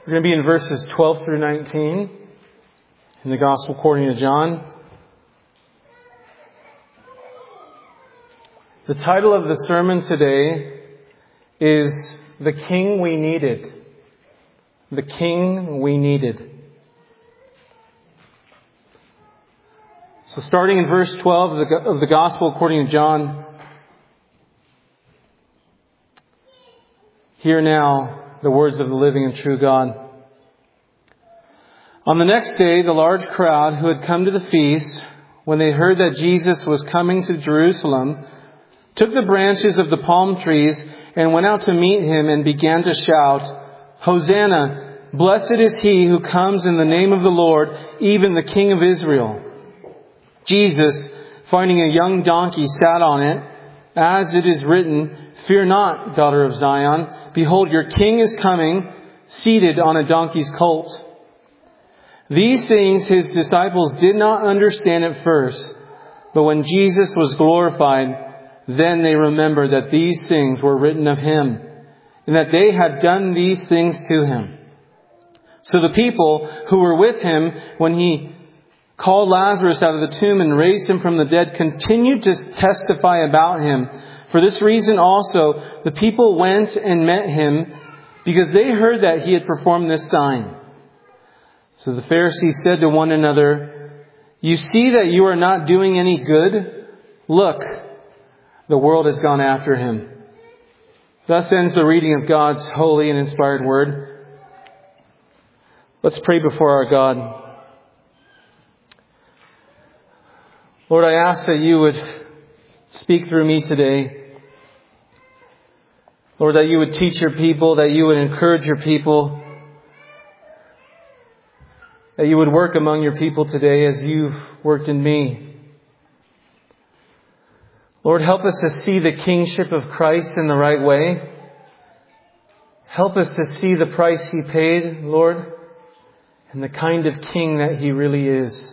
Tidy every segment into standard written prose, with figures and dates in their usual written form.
We're going to be in verses 12 through 19 in the Gospel according to John. The title of the sermon today is The King We Needed. The King We Needed. So starting in verse 12 of the Gospel according to John. Hear now the words of the living and true God. On the next day, the large crowd who had come to the feast, when they heard that Jesus was coming to Jerusalem, took the branches of the palm trees and went out to meet him and began to shout, "Hosanna! Blessed is he who comes in the name of the Lord, even the King of Israel." Jesus, finding a young donkey, sat on it, as it is written, "Fear not, daughter of Zion. Behold, your king is coming, seated on a donkey's colt." These things his disciples did not understand at first, but when Jesus was glorified, then they remembered that these things were written of him, and that they had done these things to him. So the people who were with him when he called Lazarus out of the tomb and raised him from the dead continued to testify about him. For this reason also, the people went and met him, because they heard that he had performed this sign. So the Pharisees said to one another, "You see that you are not doing any good? Look, the world has gone after him." Thus ends the reading of God's holy and inspired word. Let's pray before our God. Lord, I ask that you would speak through me today. Lord, that you would teach your people, that you would encourage your people, that you would work among your people today as you've worked in me. Lord, help us to see the kingship of Christ in the right way. Help us to see the price he paid, Lord, and the kind of king that he really is.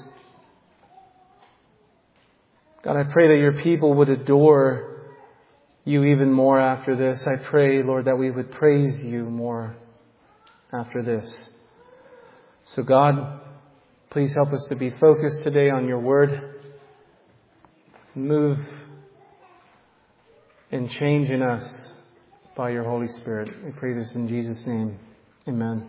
God, I pray that your people would adore you even more after this. I pray, Lord, that we would praise you more after this. So God, please help us to be focused today on your word. Move and change in us by your Holy Spirit. We pray this in Jesus' name. Amen.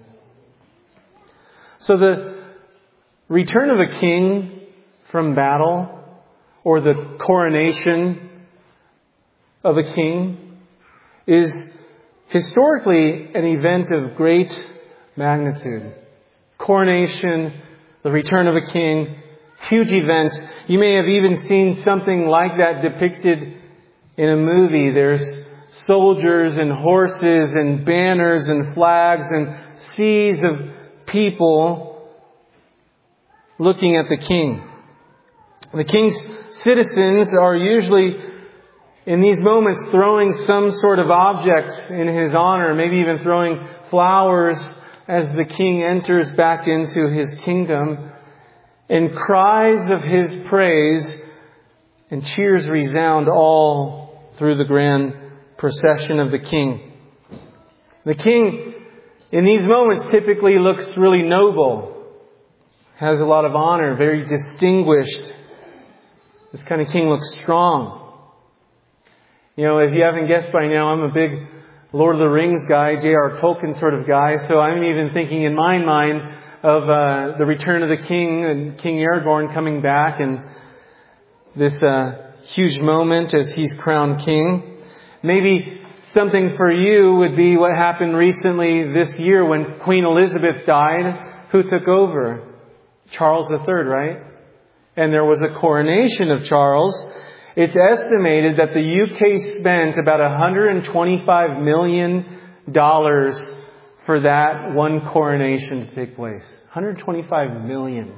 So the return of a king from battle, or the coronation of a king, is historically an event of great magnitude. Coronation, the return of a king, huge events. You may have even seen something like that depicted in a movie. There's soldiers and horses and banners and flags and seas of people looking at the king. The king's citizens are usually, in these moments, throwing some sort of object in his honor, maybe even throwing flowers as the king enters back into his kingdom. And cries of his praise and cheers resound all through the grand procession of the king. The king, in these moments, typically looks really noble, has a lot of honor, very distinguished. This kind of king looks strong. You know, if you haven't guessed by now, I'm a big Lord of the Rings guy, J.R. Tolkien sort of guy. So I'm even thinking in my mind of the return of the king and King Aragorn coming back, and this huge moment as he's crowned king. Maybe something for you would be what happened recently this year when Queen Elizabeth died. Who took over? Charles III, right? And there was a coronation of Charles. It's estimated that the UK spent about $125 million for that one coronation to take place. $125 million.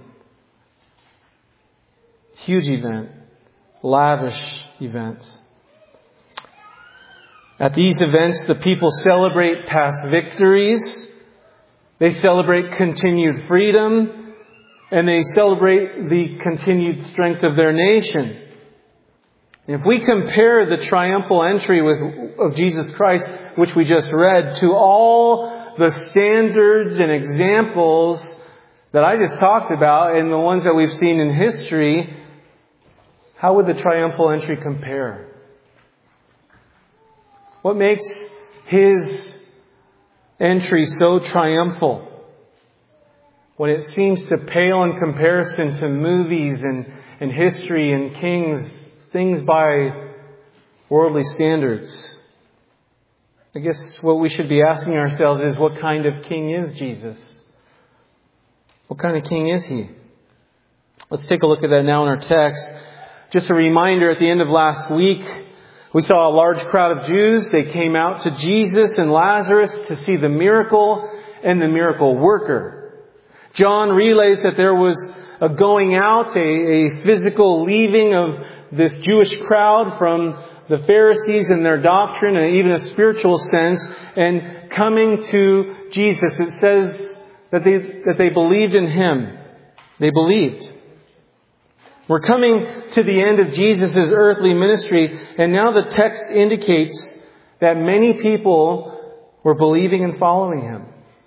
Huge event. Lavish events. At these events, the people celebrate past victories. They celebrate continued freedom. And they celebrate the continued strength of their nation. If we compare the triumphal entry of Jesus Christ, which we just read, to all the standards and examples that I just talked about and the ones that we've seen in history, how would the triumphal entry compare? What makes His entry so triumphal when it seems to pale in comparison to movies and history and kings, things by worldly standards? I guess what we should be asking ourselves is, what kind of king is Jesus? What kind of king is He? Let's take a look at that now in our text. Just a reminder, at the end of last week, we saw a large crowd of Jews. They came out to Jesus and Lazarus to see the miracle and the miracle worker. John relays that there was a going out, a physical leaving of this Jewish crowd from the Pharisees and their doctrine, and even a spiritual sense, and coming to Jesus. It says that they believed in Him. They believed. We're coming to the end of Jesus' earthly ministry, and now the text indicates that many people were believing and following Him.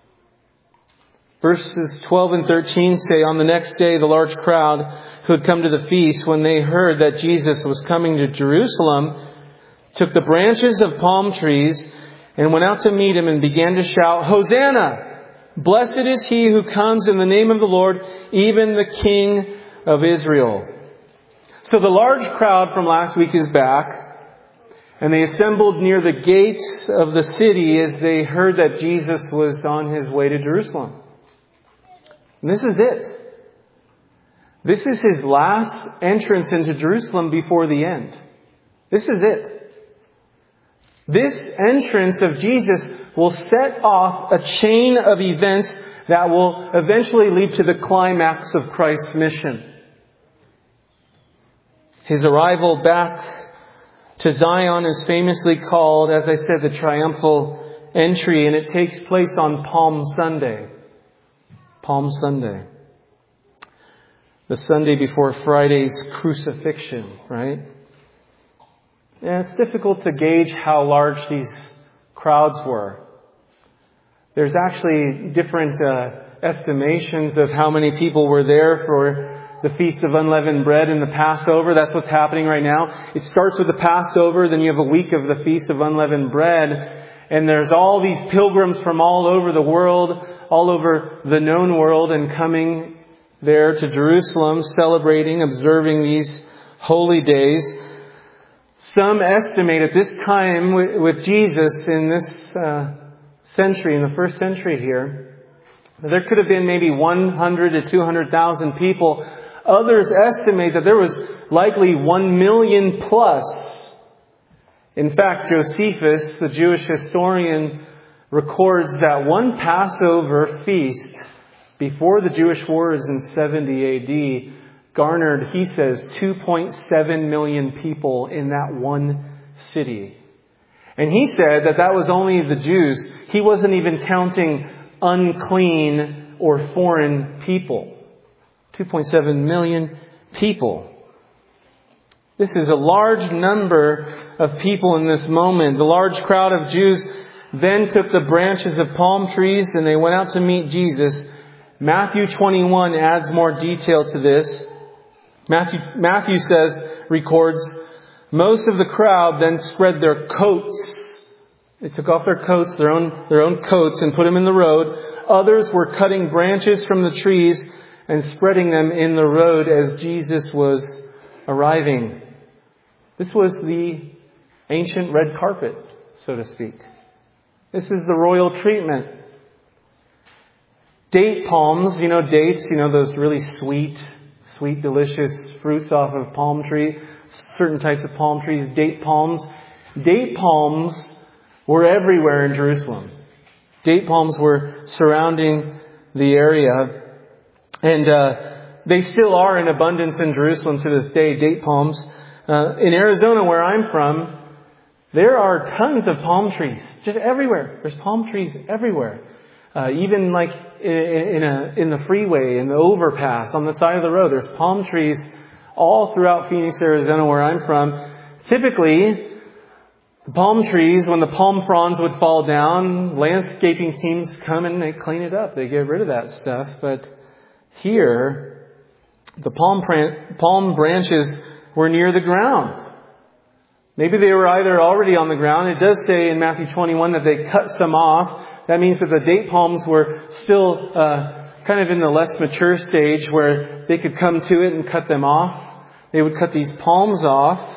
Verses 12 and 13 say, on the next day, the large crowd who had come to the feast, when they heard that Jesus was coming to Jerusalem, took the branches of palm trees and went out to meet Him and began to shout, Hosanna! Blessed is He who comes in the name of the Lord, even the King of Israel. So the large crowd from last week is back, and they assembled near the gates of the city as they heard that Jesus was on His way to Jerusalem. And this is it. This is His last entrance into Jerusalem before the end. This is it. This entrance of Jesus will set off a chain of events that will eventually lead to the climax of Christ's mission. His arrival back to Zion is famously called, as I said, the triumphal entry, and it takes place on Palm Sunday. Palm Sunday. The Sunday before Friday's crucifixion, right? And it's difficult to gauge how large these crowds were. There's actually different estimations of how many people were there for the Feast of Unleavened Bread and the Passover. That's what's happening right now. It starts with the Passover, then you have a week of the Feast of Unleavened Bread. And there's all these pilgrims from all over the world, all over the known world, and coming there to Jerusalem, celebrating, observing these holy days. Some estimate at this time with Jesus in this century, in the first century here, there could have been maybe 100 to 200,000 people. Others estimate that there was likely 1 million plus. In fact, Josephus, the Jewish historian, records that one Passover feast before the Jewish wars in 70 AD garnered, he says, 2.7 million people in that one city. And he said that that was only the Jews. He wasn't even counting unclean or foreign people. 2.7 million people. This is a large number of people in this moment. The large crowd of Jews then took the branches of palm trees and they went out to meet Jesus. Matthew 21 adds more detail to this. Matthew records, most of the crowd then spread their coats. They took off their coats, their own coats, and put them in the road. Others were cutting branches from the trees and spreading them in the road as Jesus was arriving. This was the ancient red carpet, so to speak. This is the royal treatment. Date palms, dates, those really sweet, delicious fruits off of palm tree, certain types of palm trees, date palms. Date palms were everywhere in Jerusalem. Date palms were surrounding the area. And they still are in abundance in Jerusalem to this day, date palms. In Arizona, where I'm from, there are tons of palm trees, just everywhere. There's palm trees everywhere. Even like in the freeway, in the overpass, on the side of the road, there's palm trees all throughout Phoenix, Arizona, where I'm from. Typically, The palm trees, when the palm fronds would fall down, landscaping teams come and they clean it up. They get rid of that stuff. But here, the palm branches were near the ground. Maybe they were either already on the ground. It does say in Matthew 21 that they cut some off. That means that the date palms were still kind of in the less mature stage where they could come to it and cut them off. They would cut these palms off.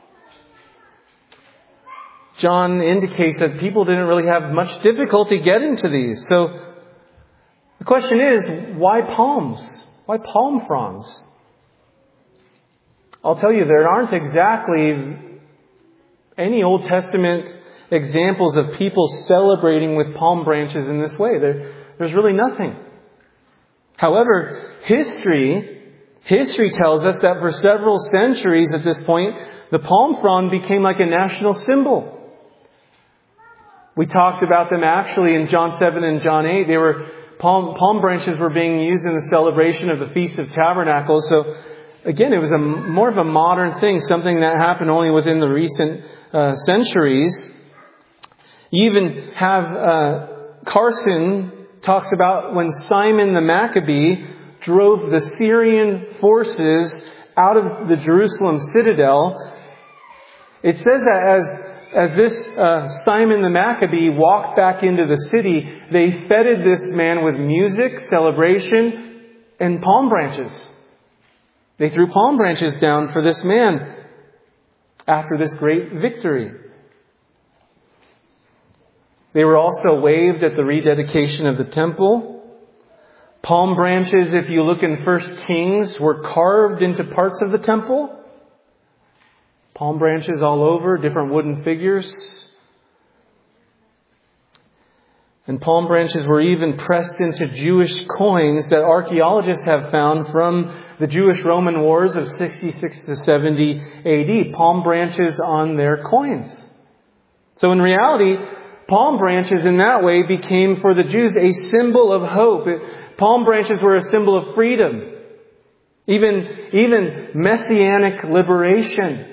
John indicates that people didn't really have much difficulty getting to these. So the question is, why palms? Why palm fronds? I'll tell you, there aren't exactly any Old Testament examples of people celebrating with palm branches in this way. There's really nothing. However, history tells us that for several centuries at this point, the palm frond became like a national symbol. We talked about them actually in John 7 and John 8. They were palm branches were being used in the celebration of the Feast of Tabernacles. So again, it was more of a modern thing, something that happened only within the recent centuries. You even have Carson talks about when Simon the Maccabee drove the Syrian forces out of the Jerusalem citadel. It says that as this Simon the Maccabee walked back into the city, they feted this man with music, celebration, and palm branches. They threw palm branches down for this man after this great victory. They were also waved at the rededication of the temple. Palm branches, if you look in 1 Kings, were carved into parts of the temple. Palm branches all over, different wooden figures. And palm branches were even pressed into Jewish coins that archaeologists have found from the Jewish-Roman wars of 66 to 70 AD. Palm branches on their coins. So in reality, palm branches in that way became for the Jews a symbol of hope. Palm branches were a symbol of freedom. Even messianic liberation.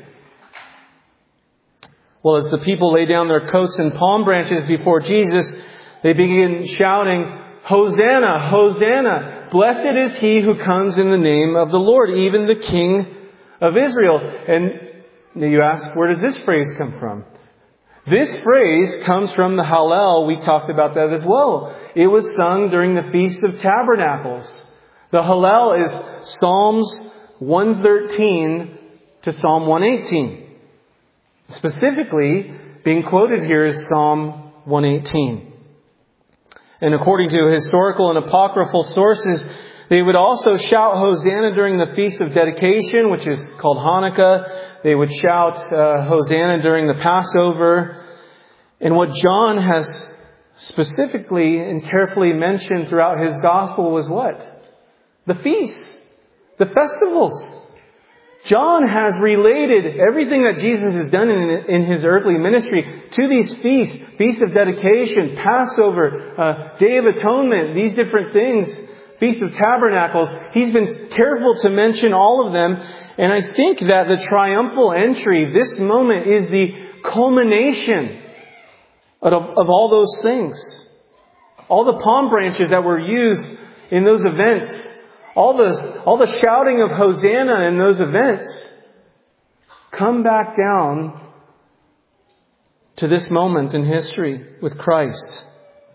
Well, as the people lay down their coats and palm branches before Jesus, they begin shouting, "Hosanna, Hosanna! Blessed is he who comes in the name of the Lord, even the King of Israel." And you ask, where does this phrase come from? This phrase comes from the Hallel. We talked about that as well. It was sung during the Feast of Tabernacles. The Hallel is Psalms 113 to Psalm 118. Specifically, being quoted here is Psalm 118. And according to historical and apocryphal sources, they would also shout Hosanna during the Feast of Dedication, which is called Hanukkah. They would shout Hosanna during the Passover. And what John has specifically and carefully mentioned throughout his gospel was what? The feasts, the festivals. John has related everything that Jesus has done in his earthly ministry to these feasts. Feast of Dedication, Passover, Day of Atonement, these different things. Feast of Tabernacles. He's been careful to mention all of them. And I think that the triumphal entry, this moment, is the culmination of all those things. All the palm branches that were used in those events. All the shouting of Hosanna in those events come back down to this moment in history with Christ.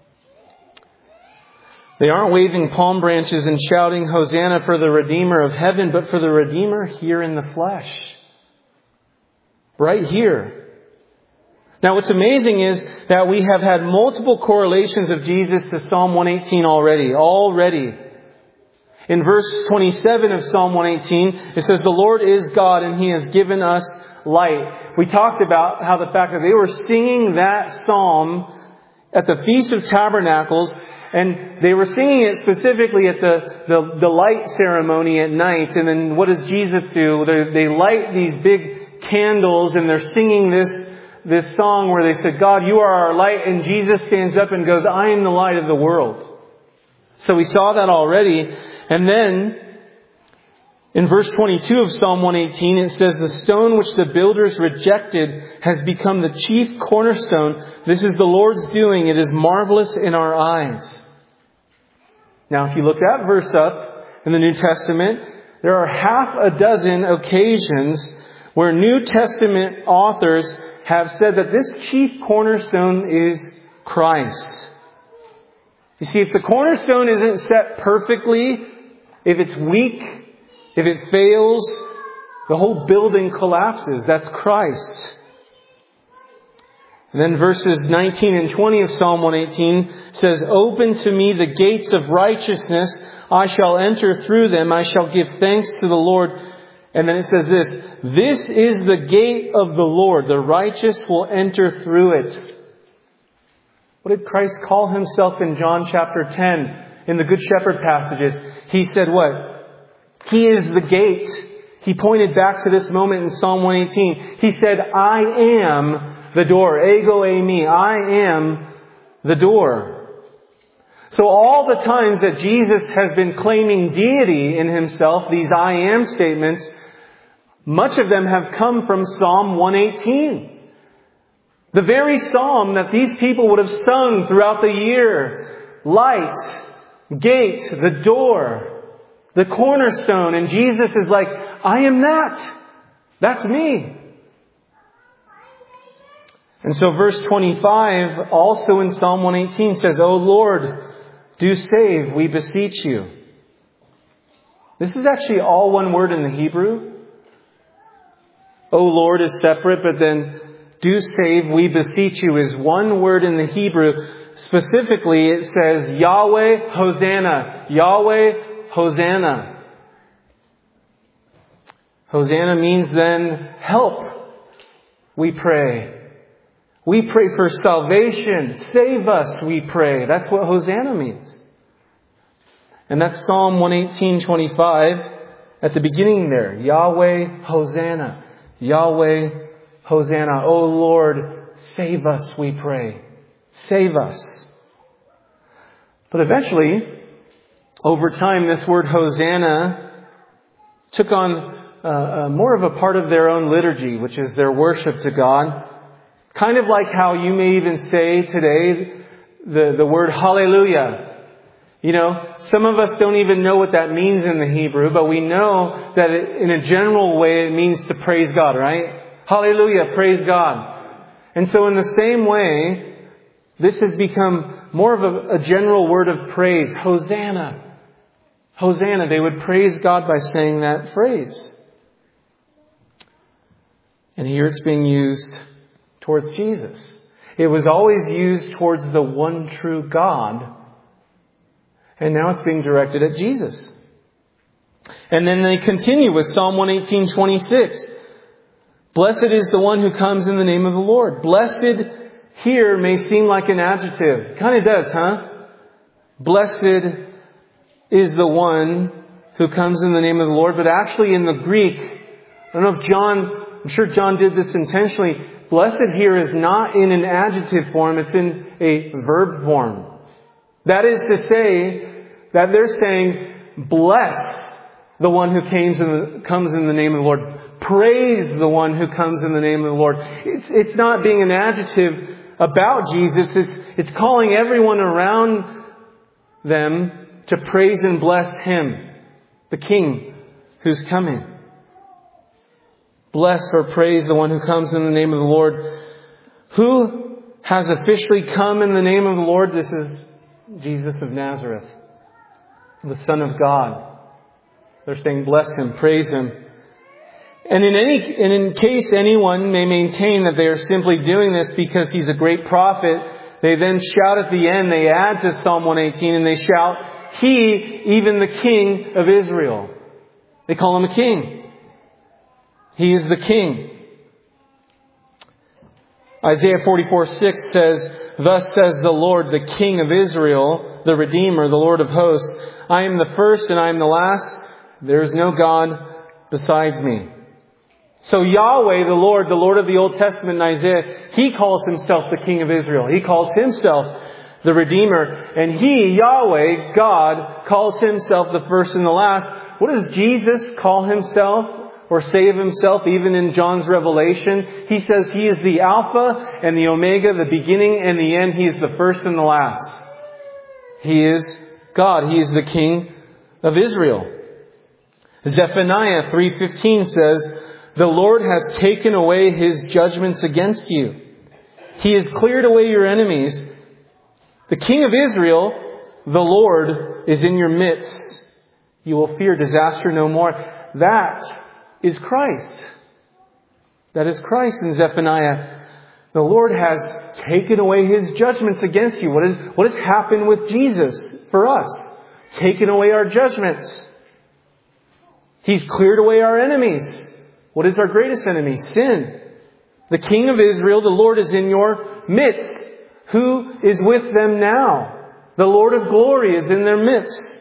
They aren't waving palm branches and shouting Hosanna for the Redeemer of heaven, but for the Redeemer here in the flesh. Right here. Now what's amazing is that we have had multiple correlations of Jesus to Psalm 118 already. In verse 27 of Psalm 118, it says, "The Lord is God and He has given us light." We talked about how the fact that they were singing that psalm at the Feast of Tabernacles, and they were singing it specifically at the light ceremony at night. And then what does Jesus do? They light these big candles and they're singing this song where they said, "God, you are our light." And Jesus stands up and goes, "I am the light of the world." So we saw that already. And then In verse 22 of Psalm 118, it says, "The stone which the builders rejected has become the chief cornerstone. This is the Lord's doing. It is marvelous in our eyes." Now, if you look that verse up in the New Testament, there are half a dozen occasions where New Testament authors have said that this chief cornerstone is Christ. You see, if the cornerstone isn't set perfectly, if it's weak, if it fails, the whole building collapses. That's Christ. And then verses 19 and 20 of Psalm 118 says, "Open to me the gates of righteousness. I shall enter through them. I shall give thanks to the Lord." And then it says this, "This is the gate of the Lord. The righteous will enter through it." What did Christ call himself in John chapter 10 in the Good Shepherd passages? He said what? He is the gate. He pointed back to this moment in Psalm 118. He said, "I am the door." Ego eimi. I am the door. So all the times that Jesus has been claiming deity in himself, these I am statements, much of them have come from Psalm 118. The very psalm that these people would have sung throughout the year. Light, gate, the door, the cornerstone. And Jesus is like, "I am that. That's me." And so verse 25, also in Psalm 118, says, "O Lord, do save, we beseech you." This is actually all one word in the Hebrew. "O Lord" is separate, but then "do save, we beseech you" is one word in the Hebrew. Specifically, it says, "Yahweh, Hosanna. Yahweh, Hosanna." Hosanna means then help, we pray. We pray for salvation. Save us, we pray. That's what Hosanna means. And that's Psalm 118:25 at the beginning there. Yahweh, Hosanna. Yahweh, Hosanna. O Lord, save us, we pray. Save us. But eventually, over time, this word Hosanna took on more of a part of their own liturgy, which is their worship to God. Kind of like how you may even say today the word hallelujah. You know, some of us don't even know what that means in the Hebrew, but we know that in a general way it means to praise God, right? Hallelujah, praise God. And so in the same way, this has become more of a general word of praise. Hosanna. Hosanna. They would praise God by saying that phrase. And here it's being used towards Jesus. It was always used towards the one true God. And now it's being directed at Jesus. And then they continue with Psalm 118:26. "Blessed is the one who comes in the name of the Lord." Blessed here may seem like an adjective. Kind of does, huh? Blessed is the one who comes in the name of the Lord. But actually in the Greek, I don't know if I'm sure John did this intentionally. Blessed here is not in an adjective form. It's in a verb form. That is to say that they're saying, bless the one who comes in the name of the Lord. Praise the one who comes in the name of the Lord. It's not being an adjective about Jesus. It's calling everyone around them to praise and bless Him, the King who's coming. Bless or praise the one who comes in the name of the Lord. Who has officially come in the name of the Lord? This is Jesus of Nazareth, the Son of God. They're saying, bless Him, praise Him. And in case anyone may maintain that they are simply doing this because He's a great prophet, they then shout at the end, they add to Psalm 118 and they shout, He, even the King of Israel. They call Him a king. He is the King. Isaiah 44:6 says, Thus says the Lord, the King of Israel, the Redeemer, the Lord of hosts, I am the first and I am the last. There is no God besides me. So Yahweh, the Lord of the Old Testament in Isaiah, He calls Himself the King of Israel. He calls Himself the Redeemer. And He, Yahweh, God, calls Himself the first and the last. what does Jesus call himself or say of himself even in John's revelation? He says he is the Alpha and the Omega, the beginning and the end. He is the first and the last. He is God. He is the King of Israel. Zephaniah 3:15 says, "The Lord has taken away His judgments against you. He has cleared away your enemies. The King of Israel, the Lord, is in your midst. You will fear disaster no more." That is Christ. That is Christ in Zephaniah. The Lord has taken away His judgments against you. What has happened with Jesus for us? Taken away our judgments. He's cleared away our enemies. What is our greatest enemy? Sin. The King of Israel, the Lord, is in your midst. Who is with them now? The Lord of glory is in their midst.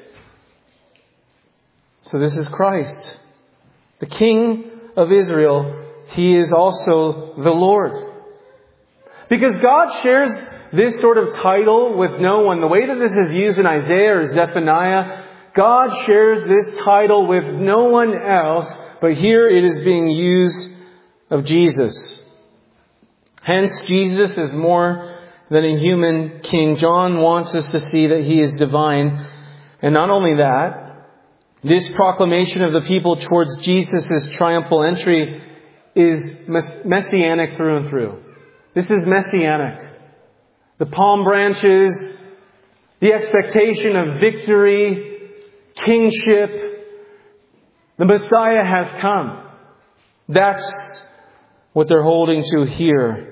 So this is Christ. The King of Israel, He is also the Lord. Because God shares this sort of title with no one. The way that this is used in Isaiah or Zephaniah, God shares this title with no one else, but here it is being used of Jesus. Hence, Jesus is more than a human king. John wants us to see that He is divine. And not only that, this proclamation of the people towards Jesus' triumphal entry is messianic through and through. This is messianic. The palm branches, the expectation of victory, kingship, the Messiah has come. That's what they're holding to here.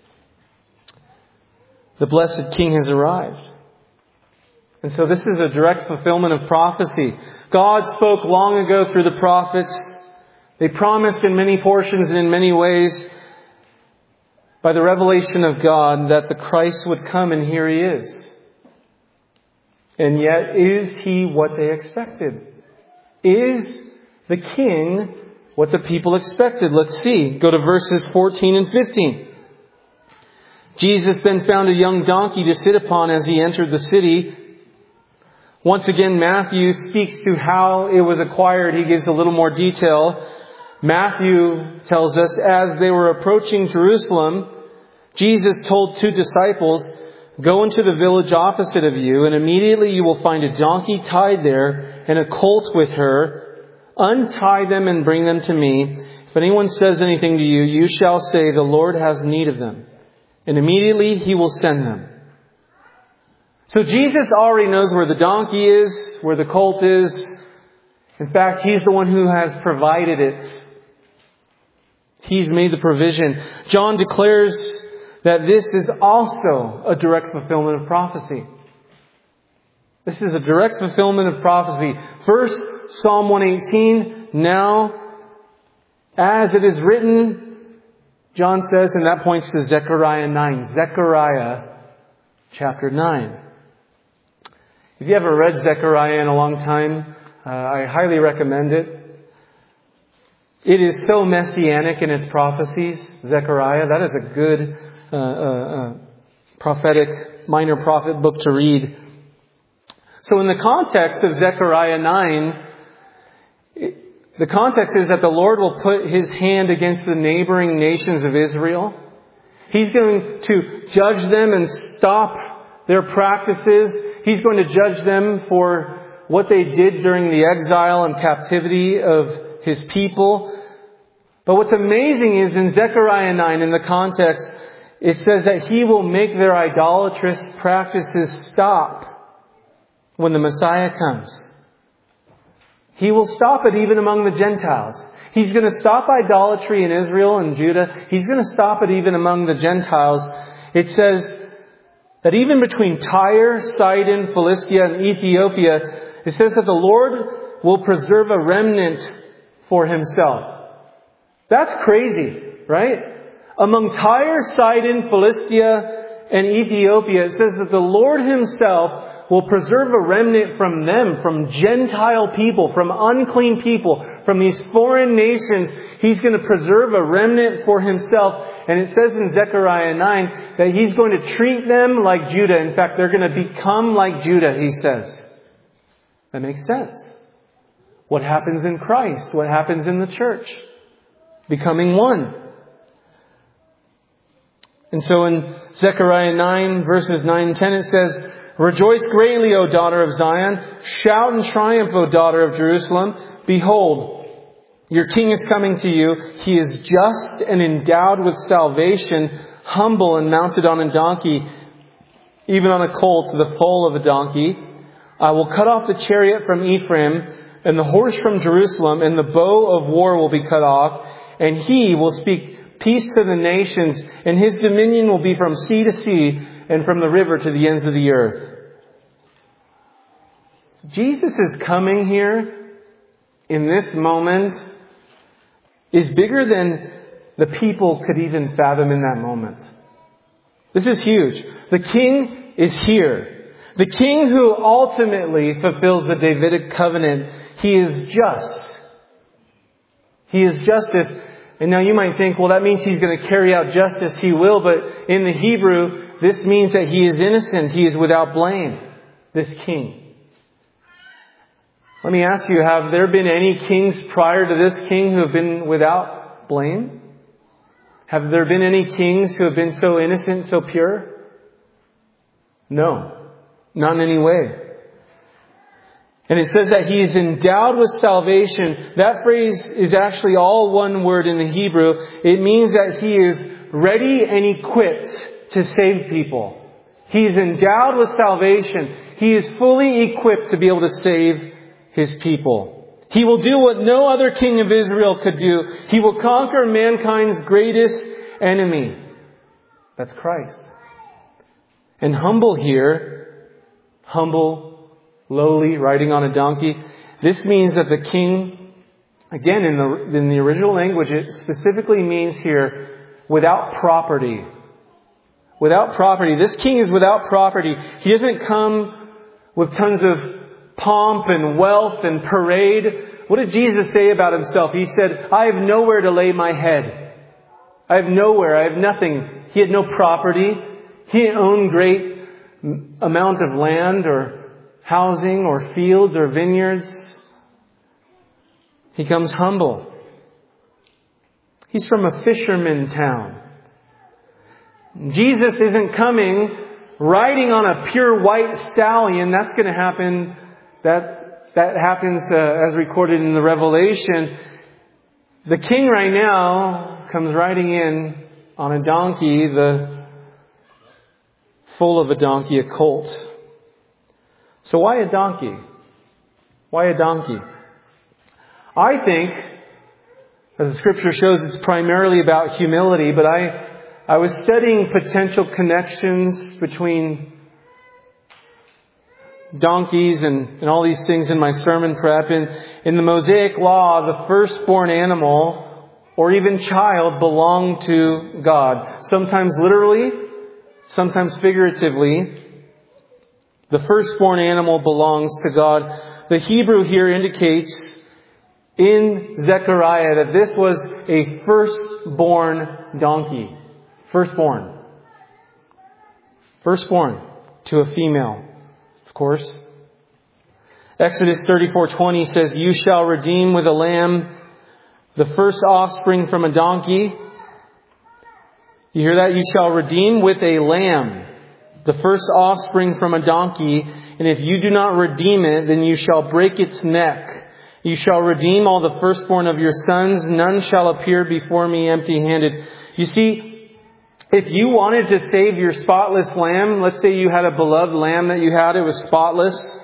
The blessed King has arrived. And so this is a direct fulfillment of prophecy. God spoke long ago through the prophets. They promised in many portions and in many ways by the revelation of God that the Christ would come, and here He is. And yet, is He what they expected? Is the King what the people expected? Let's see. Go to verses 14 and 15. Jesus then found a young donkey to sit upon as He entered the city. Once again, Matthew speaks to how it was acquired. He gives a little more detail. Matthew tells us, as they were approaching Jerusalem, Jesus told 2 disciples, "Go into the village opposite of you, and immediately you will find a donkey tied there and a colt with her. Untie them and bring them to me. If anyone says anything to you, you shall say, 'The Lord has need of them.' And immediately He will send them." So Jesus already knows where the donkey is, where the colt is. In fact, He's the one who has provided it. He's made the provision. John declares that this is also a direct fulfillment of prophecy. This is a direct fulfillment of prophecy. First, Psalm 118. Now, as it is written, John says, and that points to Zechariah 9. Zechariah chapter 9. If you haven't read Zechariah in a long time, I highly recommend it. It is so messianic in its prophecies, Zechariah. That is a good prophetic, minor prophet book to read. So in the context of Zechariah 9, the context is that the Lord will put His hand against the neighboring nations of Israel. He's going to judge them and stop their practices. He's going to judge them for what they did during the exile and captivity of His people. But what's amazing is in Zechariah 9, in the context, it says that He will make their idolatrous practices stop when the Messiah comes. He will stop it even among the Gentiles. He's going to stop idolatry in Israel and Judah. He's going to stop it even among the Gentiles. It says that even between Tyre, Sidon, Philistia, and Ethiopia, it says that the Lord will preserve a remnant for Himself. That's crazy, right? Among Tyre, Sidon, Philistia, and Ethiopia, it says that the Lord Himself will preserve a remnant from them, from Gentile people, from unclean people, from these foreign nations. He's going to preserve a remnant for Himself. And it says in Zechariah 9 that He's going to treat them like Judah. In fact, they're going to become like Judah, He says. That makes sense. What happens in Christ? What happens in the church? Becoming one. And so in Zechariah 9, verses 9 and 10, it says, "Rejoice greatly, O daughter of Zion. Shout in triumph, O daughter of Jerusalem. Behold, your king is coming to you. He is just and endowed with salvation, humble and mounted on a donkey, even on a colt, the foal of a donkey. I will cut off the chariot from Ephraim and the horse from Jerusalem, and the bow of war will be cut off, and he will speak peace to the nations, and his dominion will be from sea to sea and from the river to the ends of the earth." So Jesus is coming here in this moment is bigger than the people could even fathom in that moment. This is huge. The King is here. The King who ultimately fulfills the Davidic covenant. He is just. He is justice. And now you might think, well, that means He's going to carry out justice. He will. But in the Hebrew, this means that He is innocent. He is without blame. This King. Let me ask you, have there been any kings prior to this King who have been without blame? Have there been any kings who have been so innocent, so pure? No. Not in any way. And it says that He is endowed with salvation. That phrase is actually all one word in the Hebrew. It means that He is ready and equipped to save people. He is endowed with salvation. He is fully equipped to be able to save His people. He will do what no other king of Israel could do. He will conquer mankind's greatest enemy. That's Christ. And humble here, humble, lowly, riding on a donkey. This means that the king, again, in the original language, it specifically means here, without property. Without property. This king is without property. He doesn't come with tons of pomp and wealth and parade. What did Jesus say about Himself? He said, "I have nowhere to lay my head. I have nowhere. I have nothing." He had no property. He didn't own great amount of land or housing or fields or vineyards. He comes humble. He's from a fisherman town. Jesus isn't coming riding on a pure white stallion. That's going to happen. That happens as recorded in the Revelation. The King right now comes riding in on a donkey, the foal of a donkey, a colt. So why a donkey? Why a donkey? I think, as the Scripture shows, it's primarily about humility, but I was studying potential connections between donkeys and all these things in my sermon prep. In the Mosaic Law, the firstborn animal or even child belonged to God. Sometimes literally, sometimes figuratively. The firstborn animal belongs to God. The Hebrew here indicates in Zechariah that this was a firstborn donkey. Firstborn. Firstborn to a female. Of course. Exodus 34:20 says, "You shall redeem with a lamb the first offspring from a donkey." You hear that? You shall redeem with a lamb the first offspring from a donkey, and if you do not redeem it, then you shall break its neck. You shall redeem all the firstborn of your sons. None shall appear before me empty-handed. You see, if you wanted to save your spotless lamb, let's say you had a beloved lamb that you had, it was spotless.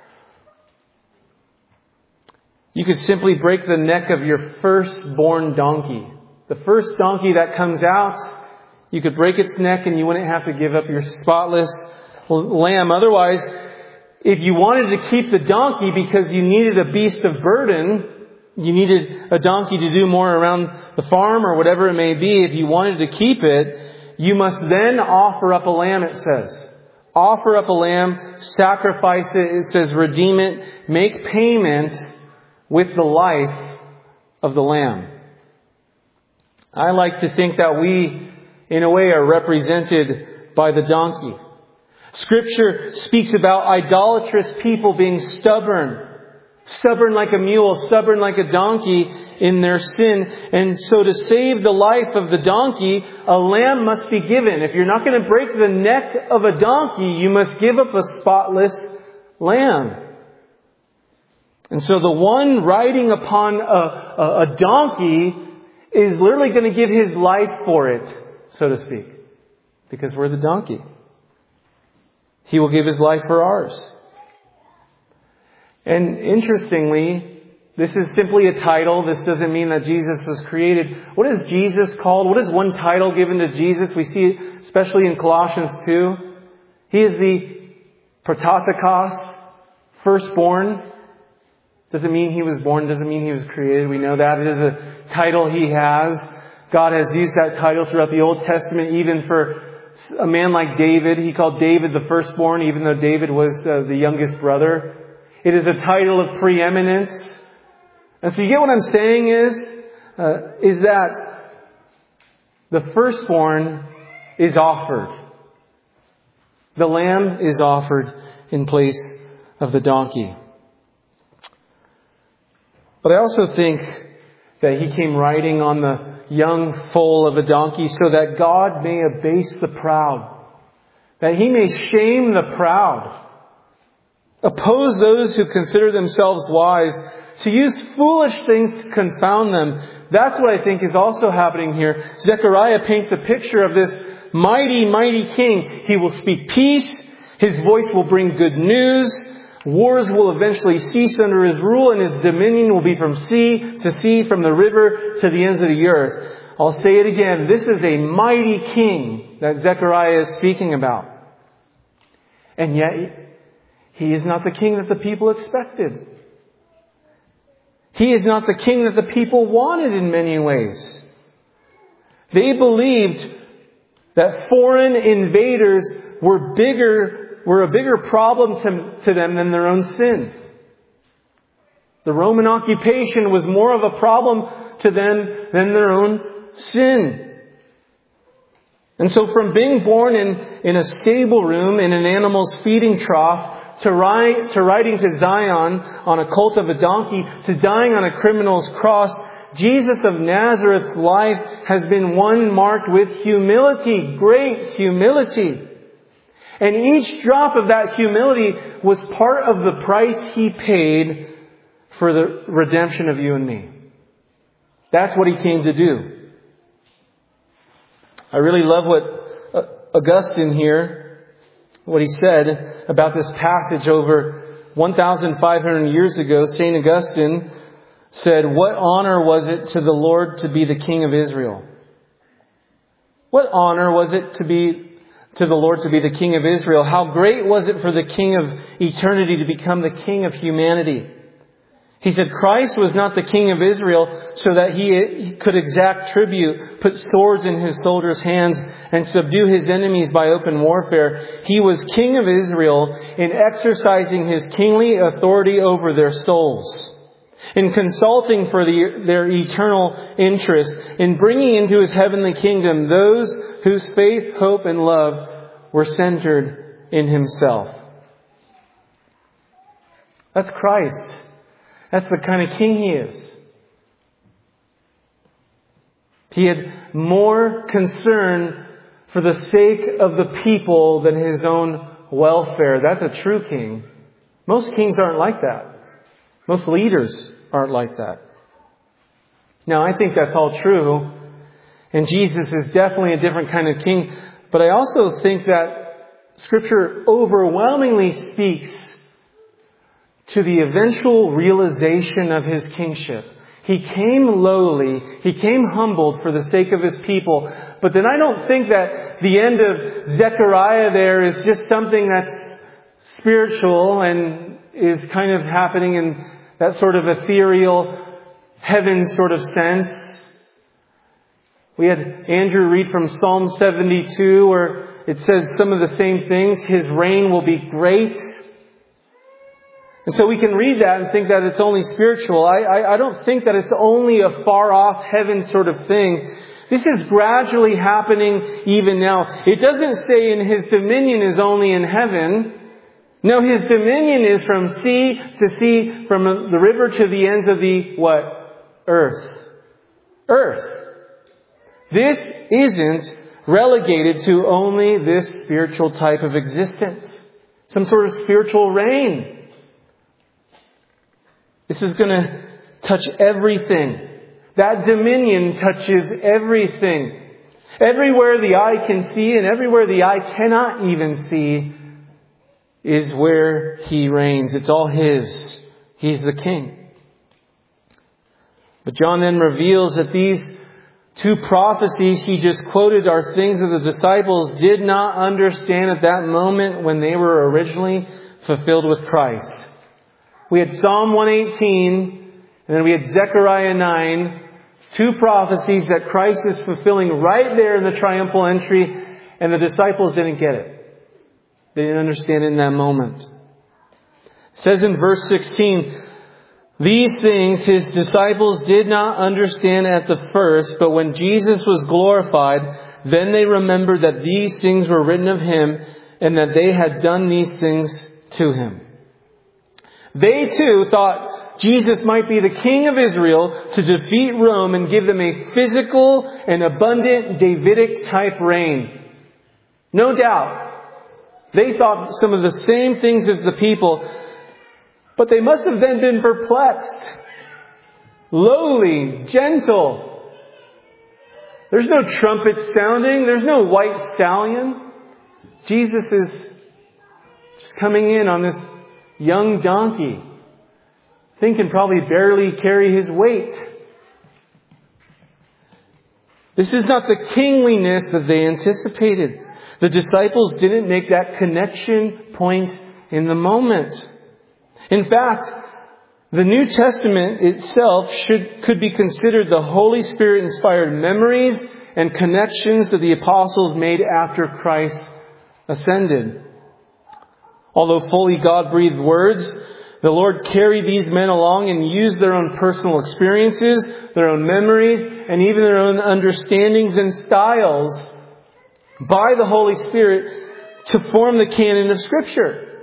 You could simply break the neck of your firstborn donkey. The first donkey that comes out, you could break its neck and you wouldn't have to give up your spotless lamb. Otherwise, if you wanted to keep the donkey because you needed a beast of burden, you needed a donkey to do more around the farm or whatever it may be, if you wanted to keep it, you must then offer up a lamb, it says. Offer up a lamb, sacrifice it, it says redeem it, make payment with the life of the lamb. I like to think that we, in a way, are represented by the donkey. Scripture speaks about idolatrous people being stubborn stubborn like a mule, stubborn like a donkey in their sin. And so to save the life of the donkey, a lamb must be given. If you're not going to break the neck of a donkey, you must give up a spotless lamb. And so the one riding upon a donkey is literally going to give his life for it, so to speak, because we're the donkey. He will give his life for ours. And interestingly, this is simply a title. This doesn't mean that Jesus was created. What is Jesus called? What is one title given to Jesus? We see it especially in Colossians 2. He is the Prototokos, firstborn. Doesn't mean he was born. Doesn't mean he was created. We know that. It is a title he has. God has used that title throughout the Old Testament, even for a man like David. He called David the firstborn, even though David was the youngest brother. It is a title of preeminence. And so you get what I'm saying is that the firstborn is offered. The lamb is offered in place of the donkey. But I also think that he came riding on the young foal of a donkey so that God may abase the proud, that he may shame the proud, oppose those who consider themselves wise, to use foolish things to confound them. That's what I think is also happening here. Zechariah paints a picture of this mighty, mighty king. He will speak peace. His voice will bring good news. Wars will eventually cease under his rule, and his dominion will be from sea to sea, from the river to the ends of the earth. I'll say it again. This is a mighty king that Zechariah is speaking about. And yet, he is not the king that the people expected. He is not the king that the people wanted in many ways. They believed that foreign invaders were a bigger problem to them than their own sin. The Roman occupation was more of a problem to them than their own sin. And so from being born in a stable room, in an animal's feeding trough, to riding to Zion on a colt of a donkey, to dying on a criminal's cross, Jesus of Nazareth's life has been one marked with humility, great humility. And each drop of that humility was part of the price he paid for the redemption of you and me. That's what he came to do. I really love what Augustine here, what he said about this passage over 1,500 years ago. St. Augustine said, "What honor was it to the Lord to be the King of Israel?" What honor was it to the Lord to be the King of Israel? How great was it for the King of eternity to become the King of humanity? He said Christ was not the King of Israel so that he could exact tribute, put swords in his soldiers' hands, and subdue his enemies by open warfare. He was King of Israel in exercising his kingly authority over their souls, in consulting for their eternal interest, in bringing into his heavenly kingdom those whose faith, hope, and love were centered in himself. That's Christ. That's the kind of king he is. He had more concern for the sake of the people than his own welfare. That's a true king. Most kings aren't like that. Most leaders aren't like that. Now, I think that's all true. And Jesus is definitely a different kind of king. But I also think that Scripture overwhelmingly speaks to the eventual realization of his kingship. He came lowly. He came humbled for the sake of his people. But then I don't think that the end of Zechariah there is just something that's spiritual and is kind of happening in that sort of ethereal heaven sort of sense. We had Andrew read from Psalm 72 where it says some of the same things. His reign will be great. And so we can read that and think that it's only spiritual. I don't think that it's only a far-off heaven sort of thing. This is gradually happening even now. It doesn't say in his dominion is only in heaven. No, His dominion is from sea to sea, from the river to the ends of the what? Earth. Earth. This isn't relegated to only this spiritual type of existence. Some sort of spiritual reign. This is going to touch everything. That dominion touches everything. Everywhere the eye can see and everywhere the eye cannot even see is where He reigns. It's all His. He's the King. But John then reveals that these two prophecies he just quoted are things that the disciples did not understand at that moment when they were originally fulfilled with Christ. We had Psalm 118, and then we had Zechariah 9, two prophecies that Christ is fulfilling right there in the triumphal entry, and the disciples didn't get it. They didn't understand it in that moment. It says in verse 16, these things His disciples did not understand at the first, but when Jesus was glorified, then they remembered that these things were written of Him, and that they had done these things to Him. They too thought Jesus might be the King of Israel to defeat Rome and give them a physical and abundant Davidic type reign. No doubt. They thought some of the same things as the people, but they must have then been perplexed. Lowly, gentle. There's no trumpet sounding. There's no white stallion. Jesus is just coming in on this young donkey. Thing can probably barely carry his weight. This is not the kingliness that they anticipated. The disciples didn't make that connection point in the moment. In fact, the New Testament itself could be considered the Holy Spirit inspired memories and connections that the apostles made after Christ ascended. Although fully God-breathed words, the Lord carried these men along and used their own personal experiences, their own memories, and even their own understandings and styles by the Holy Spirit to form the canon of Scripture.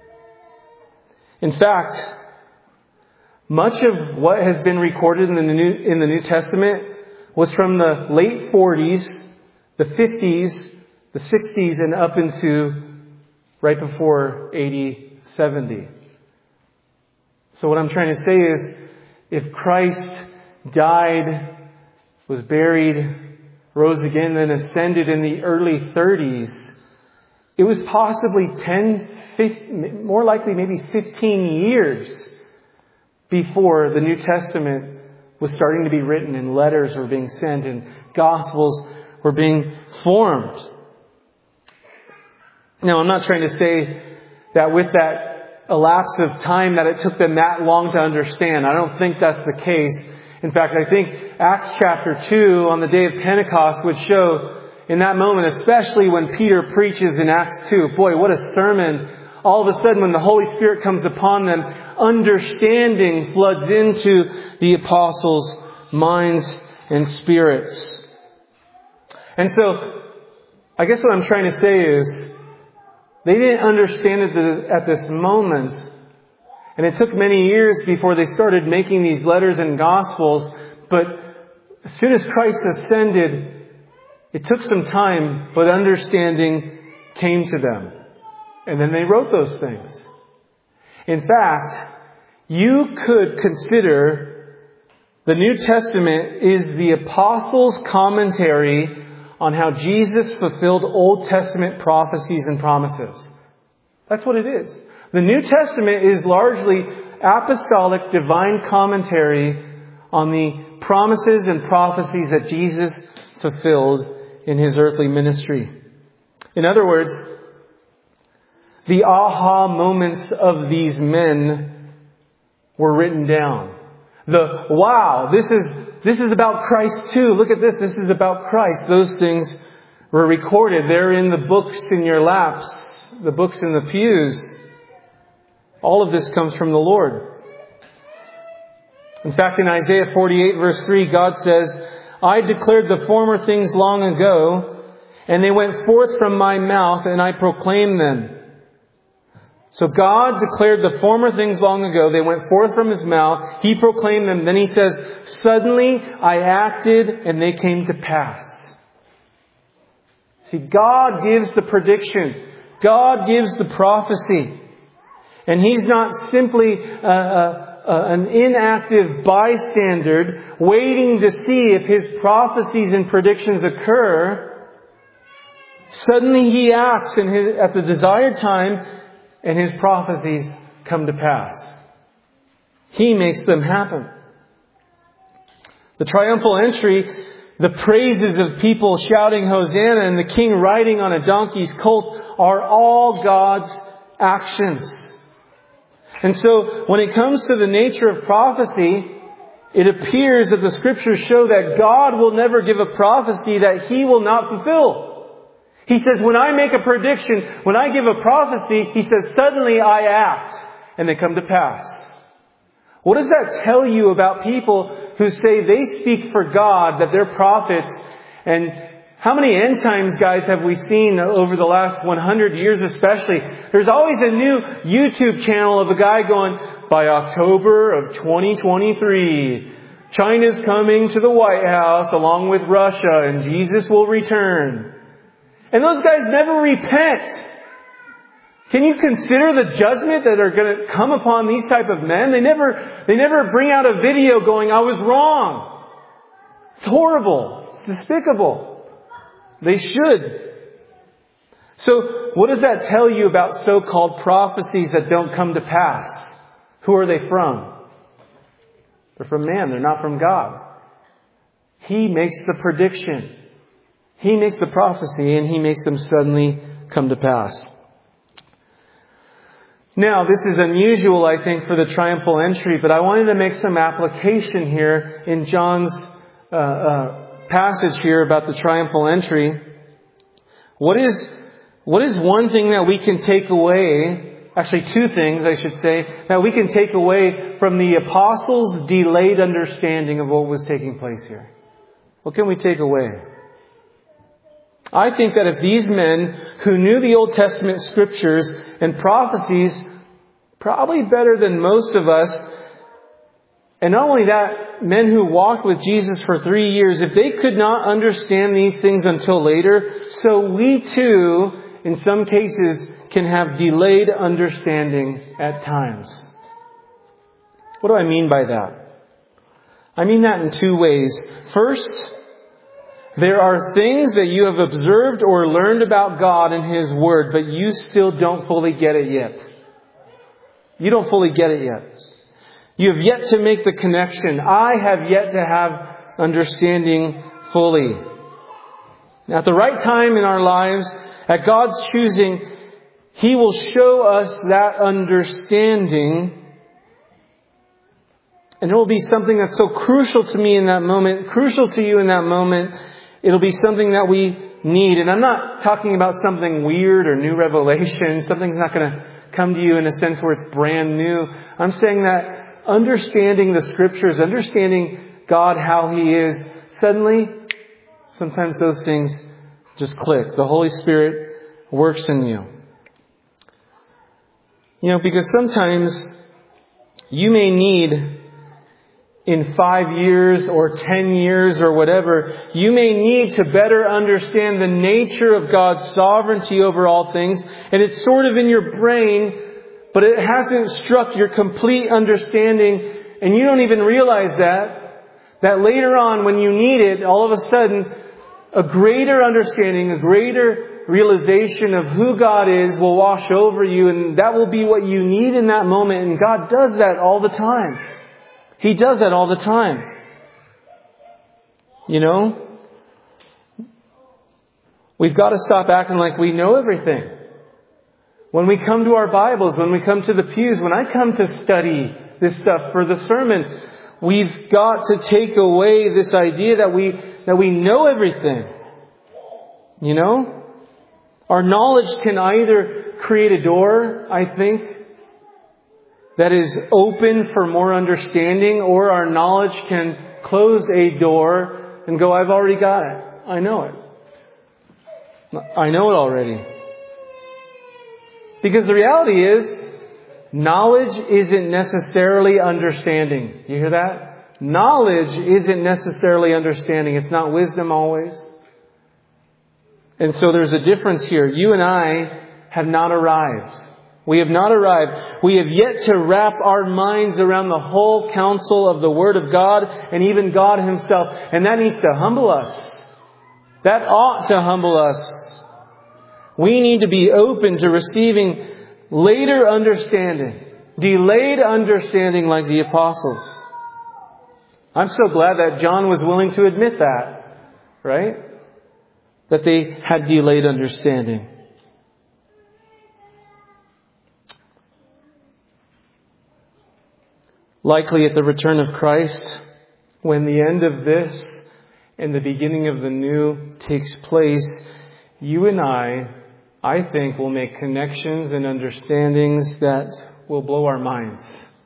In fact, much of what has been recorded in the New Testament was from the late 40s, the 50s, the 60s, and up into right before AD 70. So what I'm trying to say is, if Christ died, was buried, rose again, then ascended in the early 30s, it was possibly 10, 15, more likely maybe 15 years before the New Testament was starting to be written and letters were being sent and Gospels were being formed. Now, I'm not trying to say that with that elapse of time that it took them that long to understand. I don't think that's the case. In fact, I think Acts chapter 2 on the day of Pentecost would show in that moment, especially when Peter preaches in Acts 2, boy, what a sermon. All of a sudden, when the Holy Spirit comes upon them, understanding floods into the apostles' minds and spirits. And so, I guess what I'm trying to say is, they didn't understand it at this moment. And it took many years before they started making these letters and Gospels. But as soon as Christ ascended, it took some time, but understanding came to them. And then they wrote those things. In fact, you could consider the New Testament is the apostles' commentary on how Jesus fulfilled Old Testament prophecies and promises. That's what it is. The New Testament is largely apostolic divine commentary on the promises and prophecies that Jesus fulfilled in His earthly ministry. In other words, the aha moments of these men were written down. The wow, this is about Christ too. Look at this. This is about Christ. Those things were recorded. They're in the books in your laps, the books in the pews. All of this comes from the Lord. In fact, in Isaiah 48 verse 3, God says, I declared the former things long ago, and they went forth from my mouth, and I proclaimed them. So God declared the former things long ago. They went forth from His mouth. He proclaimed them. Then He says, suddenly I acted and they came to pass. See, God gives the prediction. God gives the prophecy. And He's not simply an inactive bystander waiting to see if His prophecies and predictions occur. Suddenly He acts at the desired time, and His prophecies come to pass. He makes them happen. The triumphal entry, the praises of people shouting Hosanna and the king riding on a donkey's colt are all God's actions. And so when it comes to the nature of prophecy, it appears that the Scriptures show that God will never give a prophecy that He will not fulfill. He says, when I make a prediction, when I give a prophecy, He says, suddenly I act, and they come to pass. What does that tell you about people who say they speak for God, that they're prophets? And how many end times guys have we seen over the last 100 years especially? There's always a new YouTube channel of a guy going, by October of 2023, China's coming to the White House along with Russia, and Jesus will return. And those guys never repent. Can you consider the judgment that are going to come upon these type of men? They never bring out a video going, I was wrong. It's horrible. It's despicable. They should. So what does that tell you about so-called prophecies that don't come to pass? Who are they from? They're from man. They're not from God. He makes the prediction. He makes the prophecy, and He makes them suddenly come to pass. Now, this is unusual, I think, for the triumphal entry, but I wanted to make some application here in John's passage here about the triumphal entry. What is one thing that we can take away, actually two things, I should say, that we can take away from the apostles' delayed understanding of what was taking place here? What can we take away? I think that if these men who knew the Old Testament Scriptures and prophecies probably better than most of us, and not only that, men who walked with Jesus for 3 years, if they could not understand these things until later, so we too, in some cases, can have delayed understanding at times. What do I mean by that? I mean that in two ways. First, there are things that you have observed or learned about God and His Word, but you still don't fully get it yet. You don't fully get it yet. You have yet to make the connection. I have yet to have understanding fully. Now, at the right time in our lives, at God's choosing, He will show us that understanding. And it will be something that's so crucial to me in that moment, crucial to you in that moment. It'll be something that we need. And I'm not talking about something weird or new revelation. Something's not going to come to you in a sense where it's brand new. I'm saying that understanding the Scriptures, understanding God, how He is, suddenly, sometimes those things just click. The Holy Spirit works in you. You know, because sometimes you may need, in 5 years or 10 years or whatever, you may need to better understand the nature of God's sovereignty over all things. And it's sort of in your brain, but it hasn't struck your complete understanding. And you don't even realize that later on when you need it, all of a sudden, a greater understanding, a greater realization of who God is will wash over you. And that will be what you need in that moment. And God does that all the time. He does that all the time. You know? We've got to stop acting like we know everything. When we come to our Bibles, when we come to the pews, when I come to study this stuff for the sermon, we've got to take away this idea that we know everything. You know? Our knowledge can either create a door, I think, that is open for more understanding, or our knowledge can close a door and go, I've already got it. I know it. I know it already. Because the reality is, knowledge isn't necessarily understanding. You hear that? Knowledge isn't necessarily understanding. It's not wisdom always. And so there's a difference here. You and I have not arrived. We have not arrived. We have yet to wrap our minds around the whole counsel of the Word of God and even God Himself. And that needs to humble us. That ought to humble us. We need to be open to receiving later understanding, delayed understanding like the apostles. I'm so glad that John was willing to admit that, right? That they had delayed understanding. Likely at the return of Christ, when the end of this and the beginning of the new takes place, you and I think, will make connections and understandings that will blow our minds.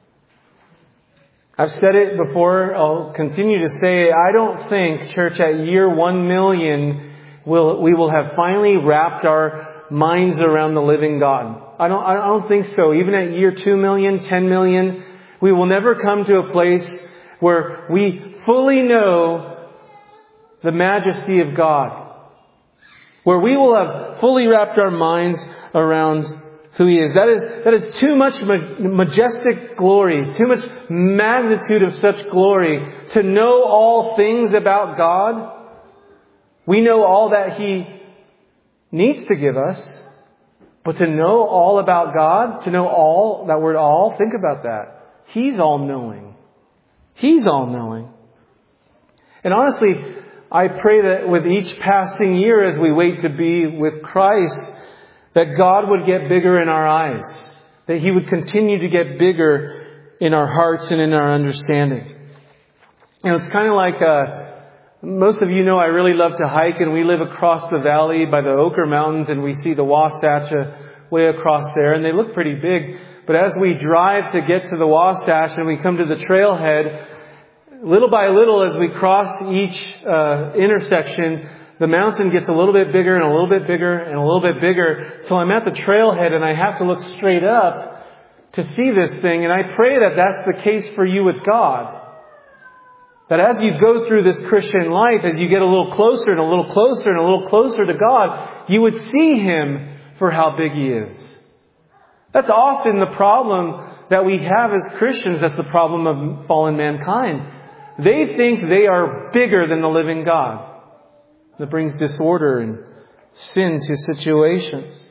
I've said it before, I'll continue to say it. I don't think, church, at year 1 million, we will have finally wrapped our minds around the living God. I don't think so. Even at year 2 million, 10 million, we will never come to a place where we fully know the majesty of God. Where we will have fully wrapped our minds around who He is. That is too much majestic glory, too much magnitude of such glory to know all things about God. We know all that He needs to give us, but to know all about God, to know all, that word all, think about that. He's all-knowing. He's all-knowing. And honestly, I pray that with each passing year as we wait to be with Christ, that God would get bigger in our eyes. That He would continue to get bigger in our hearts and in our understanding. You know, it's kind of like, most of you know I really love to hike, and we live across the valley by the Oquirrh Mountains, and we see the Wasatch way across there, and they look pretty big. But as we drive to get to the Wasatch and we come to the trailhead, little by little as we cross each intersection, the mountain gets a little bit bigger and a little bit bigger and a little bit bigger till I'm at the trailhead and I have to look straight up to see this thing. And I pray that that's the case for you with God. That as you go through this Christian life, as you get a little closer and a little closer and a little closer to God, you would see Him for how big He is. That's often the problem that we have as Christians. That's the problem of fallen mankind. They think they are bigger than the living God. That brings disorder and sin to situations.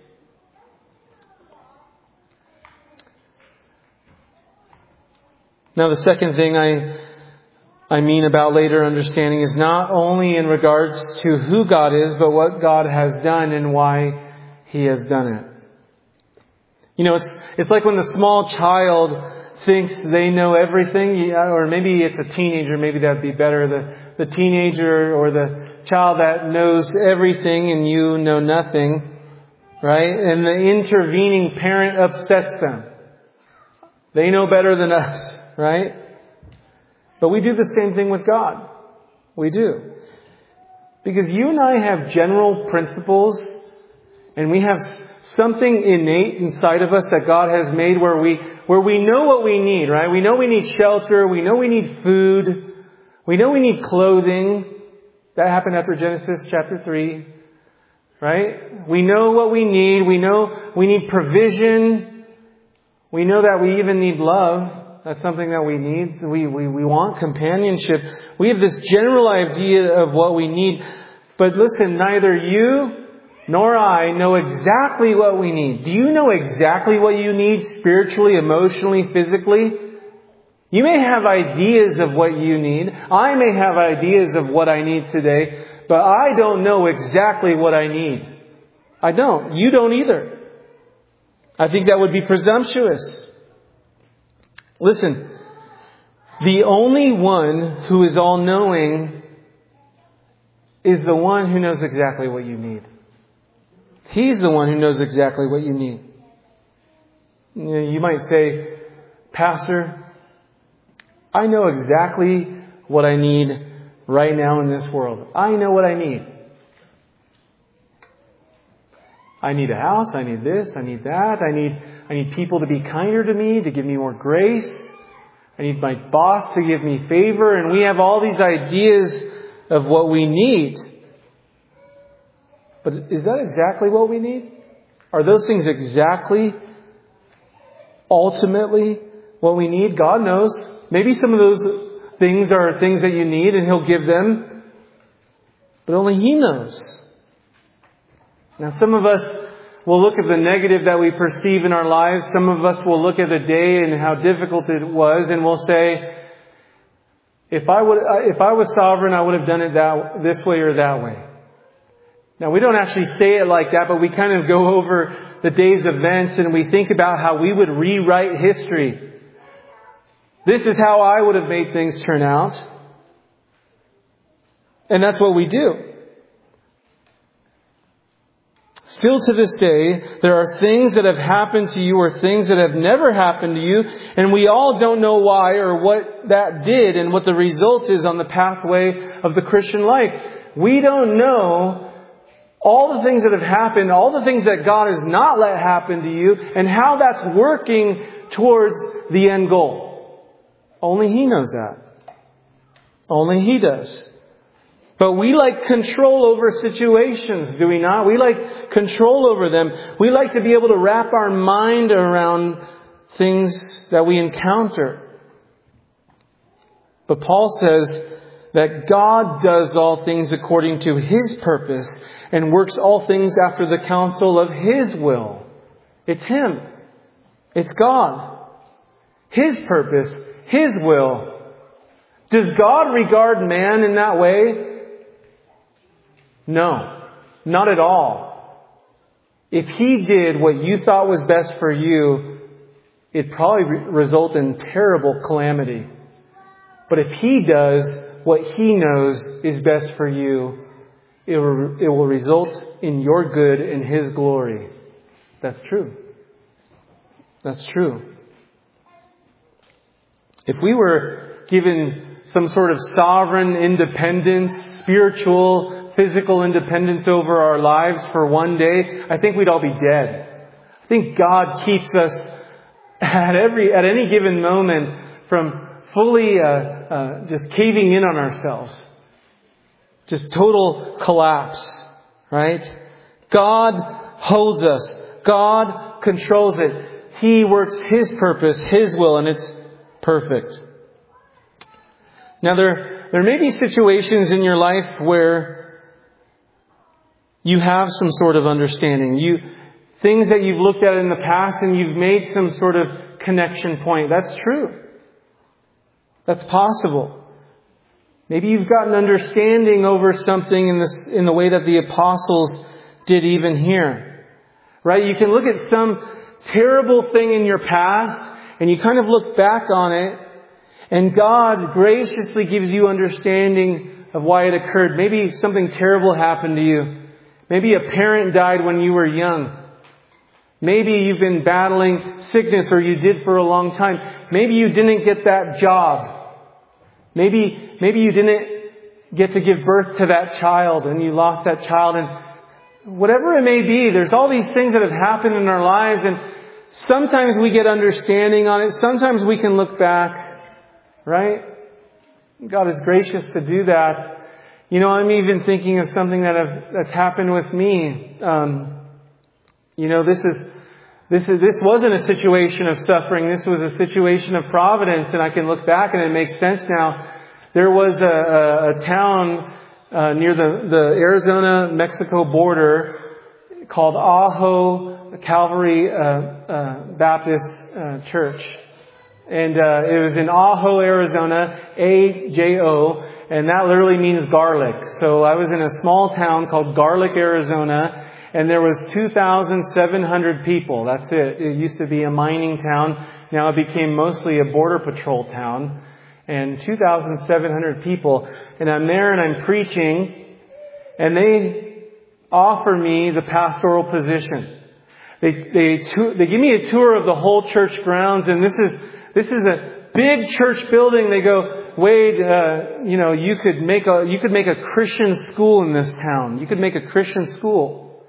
Now, the second thing I mean about later understanding is not only in regards to who God is, but what God has done and why He has done it. You know, it's like when the small child thinks they know everything, or maybe it's a teenager, maybe that'd be better. The teenager or the child that knows everything and you know nothing, right? And the intervening parent upsets them. They know better than us, right? But we do the same thing with God. We do. Because you and I have general principles, and we have something innate inside of us that God has made where we know what we need, right? We know we need shelter. We know we need food. We know we need clothing. That happened after Genesis chapter 3, right? We know what we need. We know we need provision. We know that we even need love. That's something that we need. We want companionship. We have this general idea of what we need. But listen, neither you nor I know exactly what we need. Do you know exactly what you need spiritually, emotionally, physically? You may have ideas of what you need. I may have ideas of what I need today, but I don't know exactly what I need. I don't. You don't either. I think that would be presumptuous. Listen, the only one who is all-knowing is the one who knows exactly what you need. He's the one who knows exactly what you need. You might say, Pastor, I know exactly what I need right now in this world. I know what I need. I need a house. I need this. I need that. I need people to be kinder to me, to give me more grace. I need my boss to give me favor. And we have all these ideas of what we need. But is that exactly what we need? Are those things exactly, ultimately, what we need? God knows. Maybe some of those things are things that you need and He'll give them. But only He knows. Now, some of us will look at the negative that we perceive in our lives. Some of us will look at the day and how difficult it was, and we'll say, if I was sovereign, I would have done it this way or that way. Now, we don't actually say it like that, but we kind of go over the day's events and we think about how we would rewrite history. This is how I would have made things turn out. And that's what we do. Still to this day, there are things that have happened to you or things that have never happened to you, and we all don't know why or what that did and what the result is on the pathway of the Christian life. We don't know all the things that have happened, all the things that God has not let happen to you, and how that's working towards the end goal. Only He knows that. Only He does. But we like control over situations, do we not? We like control over them. We like to be able to wrap our mind around things that we encounter. But Paul says that God does all things according to His purpose and works all things after the counsel of His will. It's Him. It's God. His purpose, His will. Does God regard man in that way? No, not at all. If He did what you thought was best for you, it'd probably result in terrible calamity. But if He does what He knows is best for you, it will result in your good and His glory. That's true. That's true. If we were given some sort of sovereign independence, spiritual, physical independence over our lives for one day, I think we'd all be dead. I think God keeps us at any given moment from fully just caving in on ourselves. Just total collapse, right? God holds us. God controls it. He works His purpose, His will, and it's perfect. Now there may be situations in your life where you have some sort of understanding. Things that you've looked at in the past and you've made some sort of connection point. That's true. That's possible. Maybe you've got an understanding over something in the way that the apostles did even here. Right? You can look at some terrible thing in your past and you kind of look back on it, and God graciously gives you understanding of why it occurred. Maybe something terrible happened to you. Maybe a parent died when you were young. Maybe you've been battling sickness, or you did for a long time. Maybe you didn't get that job. Maybe you didn't get to give birth to that child and you lost that child. And whatever it may be, there's all these things that have happened in our lives, and sometimes we get understanding on it. Sometimes we can look back, right? God is gracious to do that. You know, I'm even thinking of something that's happened with me. This wasn't a situation of suffering. This was a situation of providence, and I can look back and it makes sense now. There was a town near the Arizona-Mexico border called Ajo Calvary Baptist Church. And it was in Ajo, Arizona, AJO, and that literally means garlic. So I was in a small town called Garlic, Arizona, and there was 2,700 people. That's it. It used to be a mining town. Now it became mostly a border patrol town. And 2,700 people. And I'm there and I'm preaching, and they offer me the pastoral position. They give me a tour of the whole church grounds, and this is a big church building. They go, Wade, you could make a Christian school in this town. You could make a Christian school.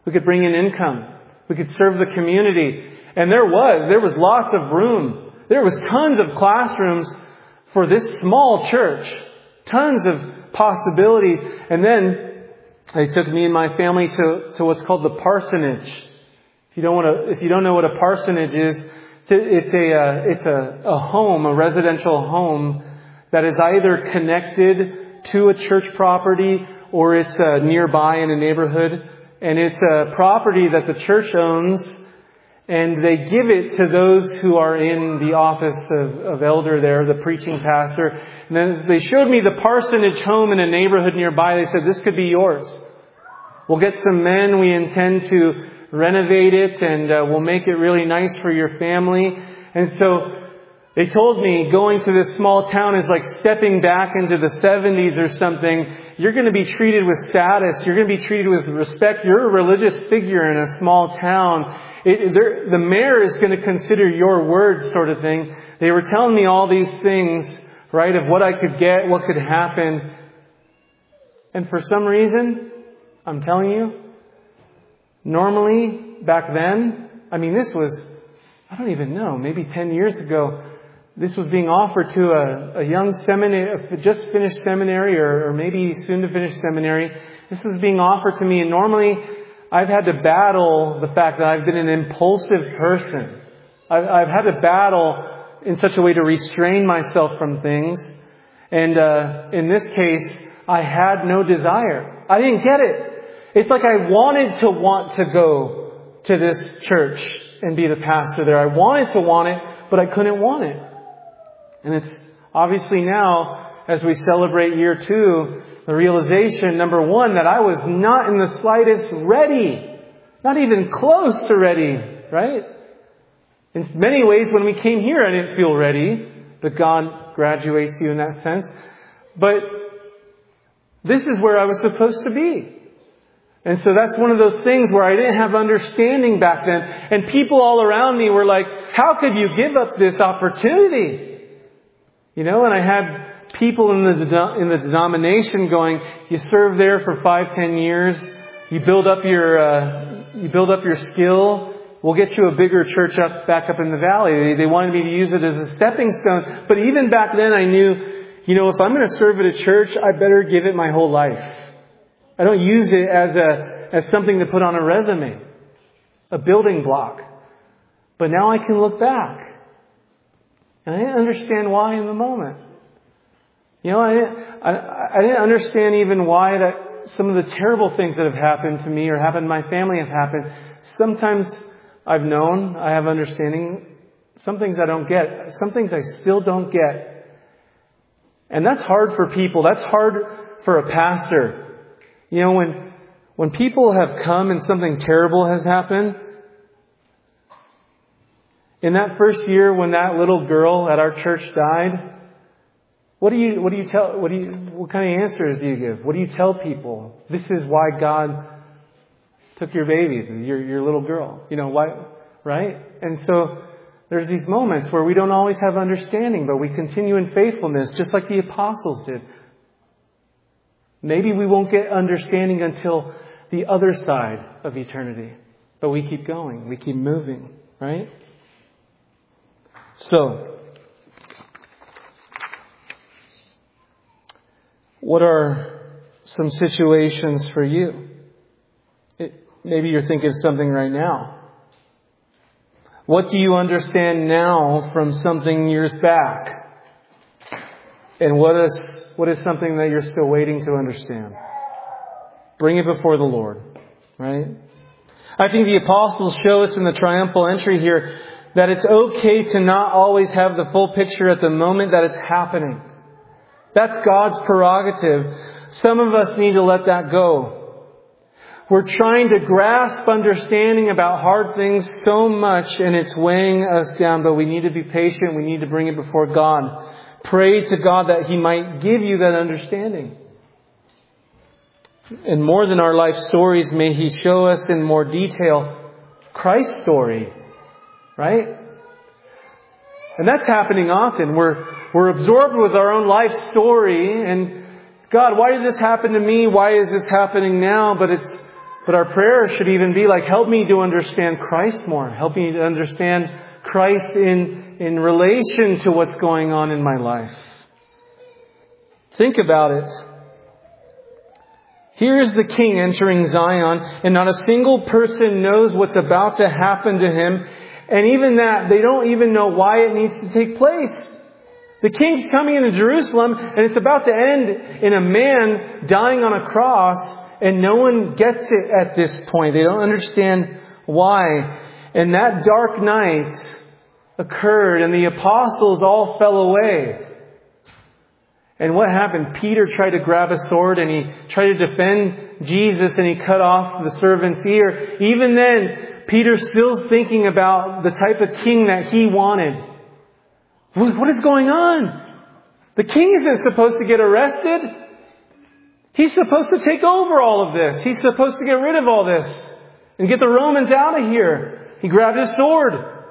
We could bring in income. We could serve the community. And there was lots of room. There was tons of classrooms for this small church. Tons of possibilities. And then they took me and my family to what's called the parsonage. If you don't know what a parsonage is, it's a home, a residential home that is either connected to a church property or it's nearby in a neighborhood. And it's a property that the church owns, and they give it to those who are in the office of elder there, the preaching pastor. And then as they showed me the parsonage home in a neighborhood nearby, they said, this could be yours. We'll get some men. We intend to renovate it, and we'll make it really nice for your family. And so they told me going to this small town is like stepping back into the 70s or something. You're going to be treated with status. You're going to be treated with respect. You're a religious figure in a small town. The mayor is going to consider your word, sort of thing. They were telling me all these things, right, of what I could get, what could happen. And for some reason, I'm telling you, normally back then, this was, I don't even know, maybe 10 years ago, this was being offered to a young seminary, just finished seminary or maybe soon to finish seminary. This was being offered to me, and normally I've had to battle the fact that I've been an impulsive person. I've had to battle in such a way to restrain myself from things. And in this case, I had no desire. I didn't get it. It's like I wanted to go to this church and be the pastor there. I wanted to want it, but I couldn't want it. And it's obviously now, as we celebrate year 2, the realization, number 1, that I was not in the slightest ready. Not even close to ready, right? In many ways, when we came here, I didn't feel ready. But God graduates you in that sense. But this is where I was supposed to be. And so that's one of those things where I didn't have understanding back then. And people all around me were like, how could you give up this opportunity? And I had people in the denomination going, you serve there for 5-10 years, you build up your skill, we'll get you a bigger church back up in the valley. They wanted me to use it as a stepping stone. But even back then I knew, if I'm going to serve at a church, I better give it my whole life. I don't use it as something to put on a resume, a building block. But now I can look back. And I didn't understand why in the moment. I didn't understand even why that some of the terrible things that have happened to me or happened to my family have happened. Sometimes I've known, I have understanding. Some things I don't get. Some things I still don't get. And that's hard for people. That's hard for a pastor. When people have come and something terrible has happened, in that first year when that little girl at our church died, what kind of answers do you give? What do you tell people? This is why God took your baby, your little girl. Why, right? And so there's these moments where we don't always have understanding, but we continue in faithfulness, just like the apostles did. Maybe we won't get understanding until the other side of eternity, but we keep going, we keep moving, right? So, what are some situations for you? Maybe you're thinking of something right now. What do you understand now from something years back? And what is something that you're still waiting to understand? Bring it before the Lord, right? I think the apostles show us in the triumphal entry here that it's okay to not always have the full picture at the moment that it's happening. That's God's prerogative. Some of us need to let that go. We're trying to grasp understanding about hard things so much and it's weighing us down, but we need to be patient. We need to bring it before God. Pray to God that He might give you that understanding. And more than our life stories, may He show us in more detail Christ's story. Right? And that's happening often. We're absorbed with our own life story and God, why did this happen to me? Why is this happening now? But But our prayer should even be like, help me to understand Christ more. Help me to understand Christ in relation to what's going on in my life. Think about it. Here is the King entering Zion, and not a single person knows what's about to happen to him. And even that, they don't even know why it needs to take place. The King's coming into Jerusalem, and it's about to end in a man dying on a cross, and no one gets it at this point. They don't understand why. And that dark night occurred, and the apostles all fell away. And what happened? Peter tried to grab a sword and he tried to defend Jesus, and he cut off the servant's ear. Even then, Peter's still thinking about the type of king that he wanted. What is going on? The king isn't supposed to get arrested. He's supposed to take over all of this. He's supposed to get rid of all this and get the Romans out of here. He grabbed his sword.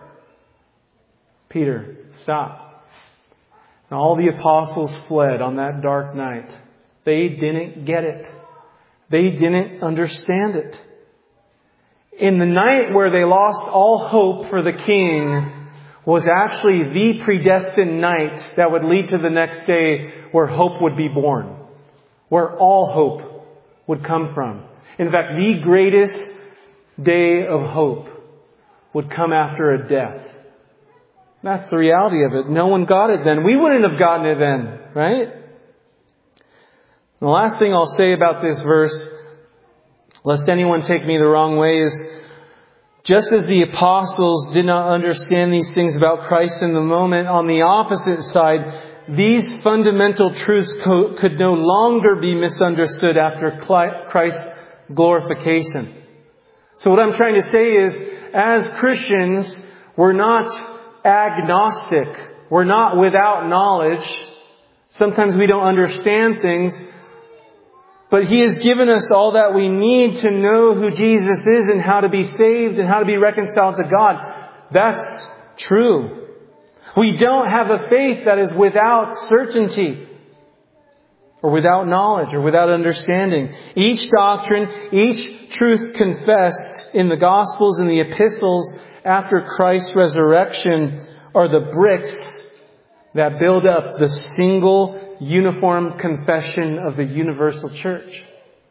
Peter, stop. And all the apostles fled on that dark night. They didn't get it. They didn't understand it. In the night where they lost all hope for the king was actually the predestined night that would lead to the next day where hope would be born. Where all hope would come from. In fact, the greatest day of hope would come after a death. That's the reality of it. No one got it then. We wouldn't have gotten it then, right? The last thing I'll say about this verse, lest anyone take me the wrong way, is just as the apostles did not understand these things about Christ in the moment, on the opposite side, these fundamental truths could no longer be misunderstood after Christ's glorification. So what I'm trying to say is, as Christians, we're not agnostic. We're not without knowledge. Sometimes we don't understand things. But He has given us all that we need to know who Jesus is and how to be saved and how to be reconciled to God. That's true. We don't have a faith that is without certainty or without knowledge or without understanding. Each doctrine, each truth confessed in the Gospels and the epistles after Christ's resurrection are the bricks that build up the single uniform confession of the universal church.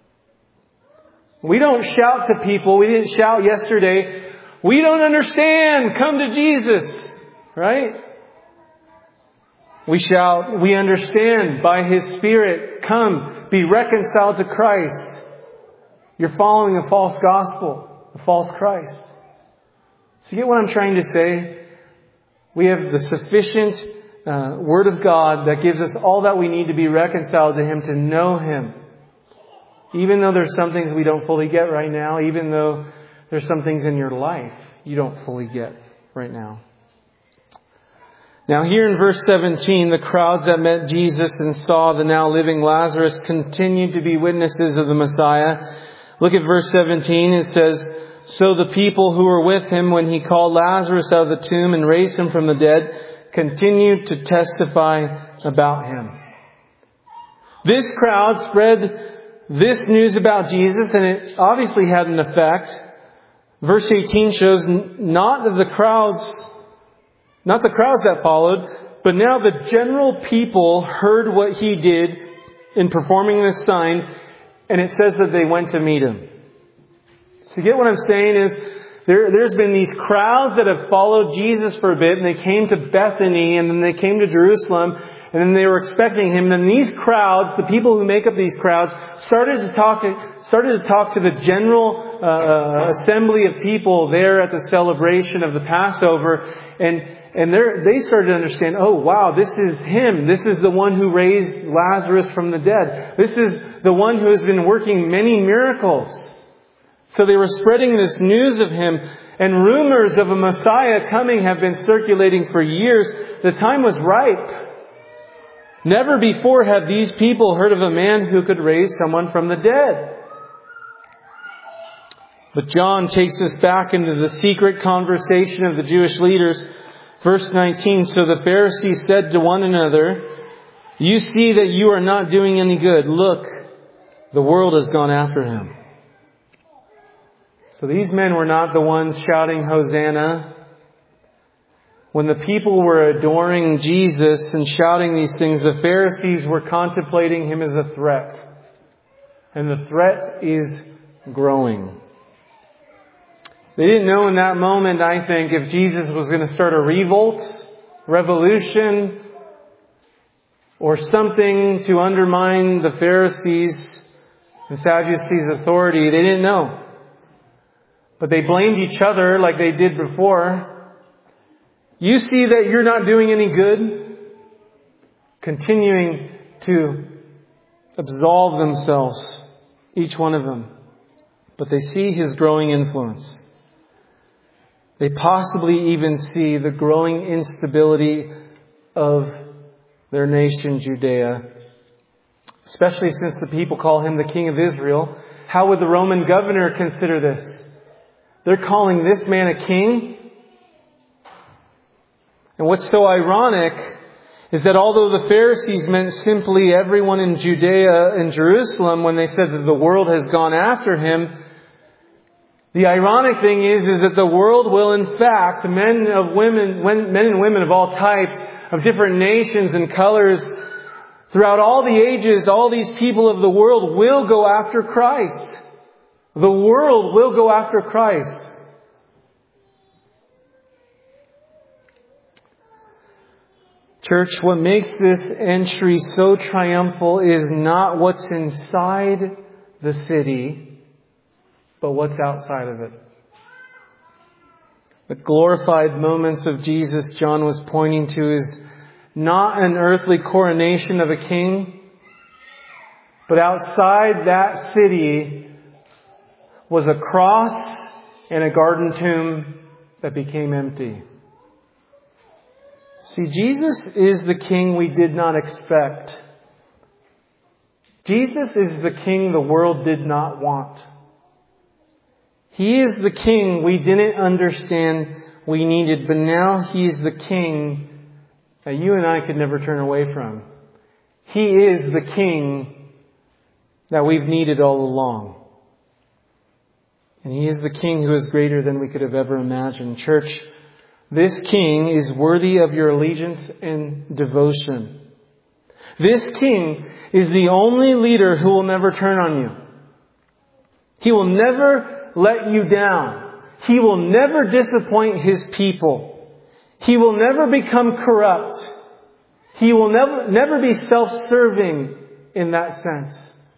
We don't shout to people. We didn't shout yesterday, "We don't understand. Come to Jesus." Right? We shout, "We understand by His Spirit. Come, be reconciled to Christ." You're following a false gospel, a false Christ. So you get what I'm trying to say? We have the sufficient Word of God that gives us all that we need to be reconciled to Him, to know Him. Even though there's some things we don't fully get right now, even though there's some things in your life you don't fully get right now. Now here in verse 17, the crowds that met Jesus and saw the now living Lazarus continued to be witnesses of the Messiah. Look at verse 17. It says, "So the people who were with Him when He called Lazarus out of the tomb and raised him from the dead continued to testify about Him." This crowd spread this news about Jesus, and it obviously had an effect. Verse 18 shows not the crowds that followed, but now the general people heard what He did in performing this sign, and it says that they went to meet Him. So you get what I'm saying is, there's been these crowds that have followed Jesus for a bit, and they came to Bethany, and then they came to Jerusalem, and then they were expecting Him. And then these crowds, the people who make up these crowds, started to talk to the general assembly of people there at the celebration of the Passover, and they started to understand, oh wow, this is Him. This is the one who raised Lazarus from the dead. This is the one who has been working many miracles. So they were spreading this news of Him, and rumors of a Messiah coming have been circulating for years. The time was ripe. Never before had these people heard of a man who could raise someone from the dead. But John takes us back into the secret conversation of the Jewish leaders. Verse 19, "So the Pharisees said to one another, 'You see that you are not doing any good. Look, the world has gone after him.'" So these men were not the ones shouting Hosanna. When the people were adoring Jesus and shouting these things, the Pharisees were contemplating Him as a threat. And the threat is growing. They didn't know in that moment, I think, if Jesus was going to start a revolt, revolution, or something to undermine the Pharisees and Sadducees' authority. They didn't know. But they blamed each other like they did before. You see that you're not doing any good? Continuing to absolve themselves, each one of them. But they see His growing influence. They possibly even see the growing instability of their nation, Judea. Especially since the people call Him the King of Israel. How would the Roman governor consider this? They're calling this man a king? And what's so ironic is that although the Pharisees meant simply everyone in Judea and Jerusalem when they said that the world has gone after Him, the ironic thing is that the world will in fact, men and women of all types, of different nations and colors, throughout all the ages, all these people of the world will go after Christ. The world will go after Christ. Church, what makes this entry so triumphal is not what's inside the city, but what's outside of it. The glorified moments of Jesus John was pointing to is not an earthly coronation of a king, but outside that city was a cross and a garden tomb that became empty. See, Jesus is the king we did not expect. Jesus is the king the world did not want. He is the king we didn't understand we needed, but now He's the king that you and I could never turn away from. He is the king that we've needed all along. And He is the king who is greater than we could have ever imagined. Church, this king is worthy of your allegiance and devotion. This king is the only leader who will never turn on you. He will never let you down. He will never disappoint His people. He will never become corrupt. He will never be self-serving in that sense.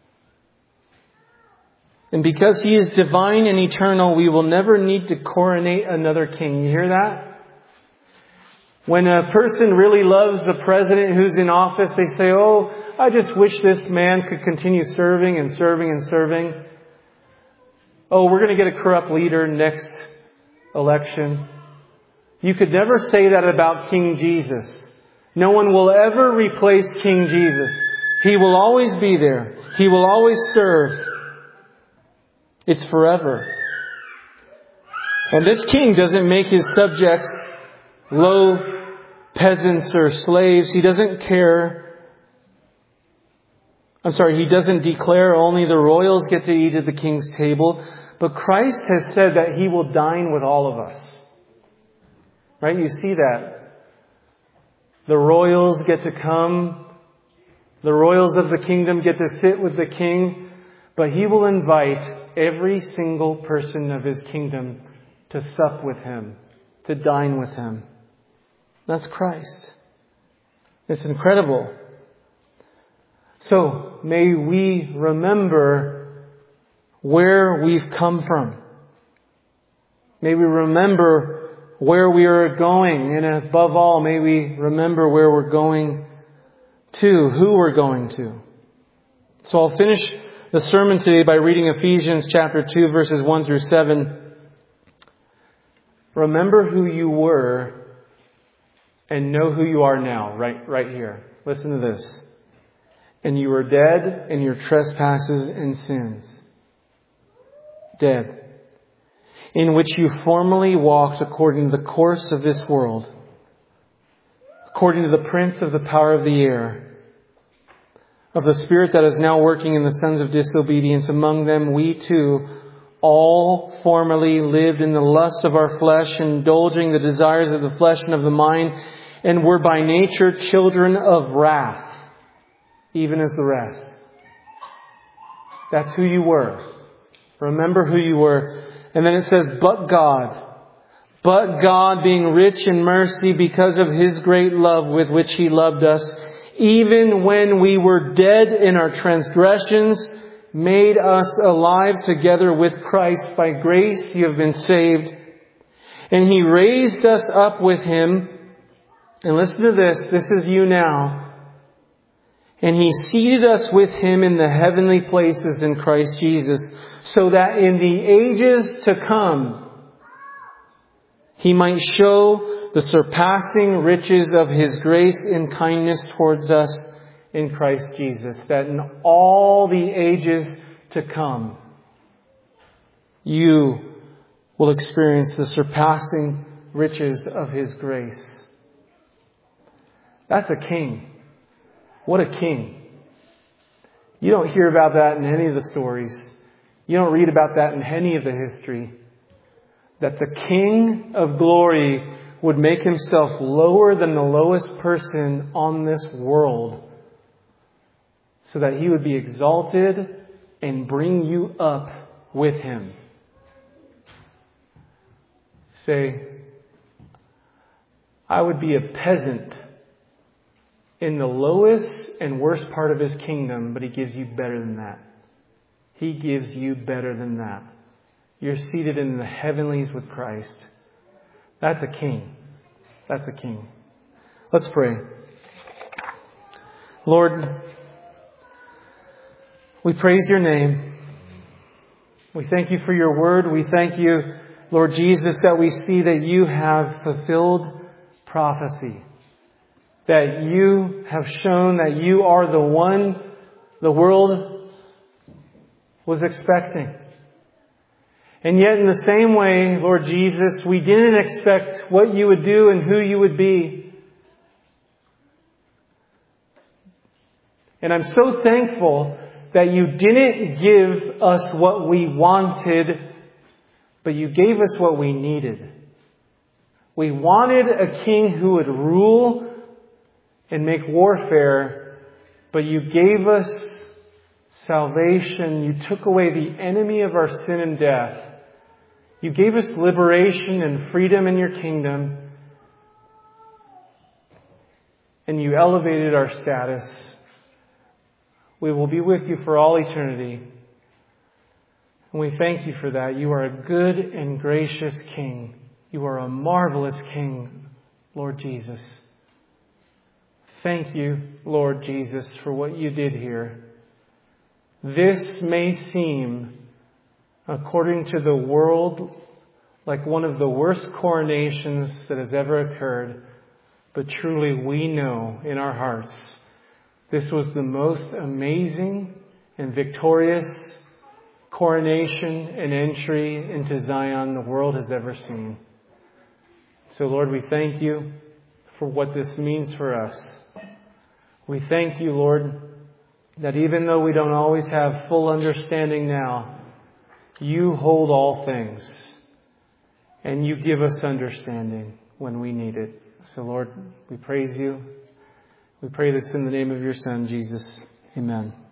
And because He is divine and eternal, we will never need to coronate another king. You hear that? When a person really loves the president who's in office, they say, "Oh, I just wish this man could continue serving and serving and serving. Oh, we're going to get a corrupt leader next election." You could never say that about King Jesus. No one will ever replace King Jesus. He will always be there. He will always serve. It's forever. And this king doesn't make his subjects low peasants or slaves. He doesn't He doesn't declare only the royals get to eat at the king's table. But Christ has said that He will dine with all of us. Right? You see that. The royals get to come. The royals of the kingdom get to sit with the king. But He will invite every single person of His kingdom to sup with Him, to dine with Him. That's Christ. It's incredible. So, may we remember where we've come from. May we remember where we are going. And above all, may we remember where we're going to, who we're going to. So I'll finish the sermon today by reading Ephesians chapter 2, verses 1 through 7. Remember who you were and know who you are now, right here. Listen to this. And you were dead in your trespasses and sins. Dead. In which you formerly walked according to the course of this world, according to the prince of the power of the air, of the spirit that is now working in the sons of disobedience. Among them we too all formerly lived in the lusts of our flesh, indulging the desires of the flesh and of the mind, and were by nature children of wrath, even as the rest. That's who you were. Remember who you were. And then it says, but God, being rich in mercy because of His great love with which He loved us, even when we were dead in our transgressions, made us alive together with Christ. By grace you have been saved. And He raised us up with Him. And listen to this. This is you now. And He seated us with Him in the heavenly places in Christ Jesus, so that in the ages to come, He might show the surpassing riches of His grace and kindness towards us in Christ Jesus. That in all the ages to come, you will experience the surpassing riches of His grace. That's a king. What a king. You don't hear about that in any of the stories. You don't read about that in any of the history. That the King of glory would make Himself lower than the lowest person on this world, so that He would be exalted and bring you up with Him. Say, I would be a peasant in the lowest and worst part of His kingdom, but He gives you better than that. He gives you better than that. You're seated in the heavenlies with Christ. That's a king. That's a king. Let's pray. Lord, we praise Your name. We thank You for Your word. We thank You, Lord Jesus, that we see that You have fulfilled prophecy. That You have shown that You are the one the world was expecting. And yet in the same way, Lord Jesus, we didn't expect what You would do and who You would be. And I'm so thankful that You didn't give us what we wanted, but You gave us what we needed. We wanted a king who would rule and make warfare, but You gave us salvation. You took away the enemy of our sin and death. You gave us liberation and freedom in Your kingdom. And You elevated our status. We will be with You for all eternity. And we thank You for that. You are a good and gracious King. You are a marvelous King, Lord Jesus. Thank You, Lord Jesus, for what You did here. This may seem, according to the world, like one of the worst coronations that has ever occurred. But truly we know in our hearts this was the most amazing and victorious coronation and entry into Zion the world has ever seen. So Lord, we thank You for what this means for us. We thank You, Lord, that even though we don't always have full understanding now, You hold all things. And You give us understanding when we need it. So Lord, we praise You. We pray this in the name of Your Son, Jesus. Amen.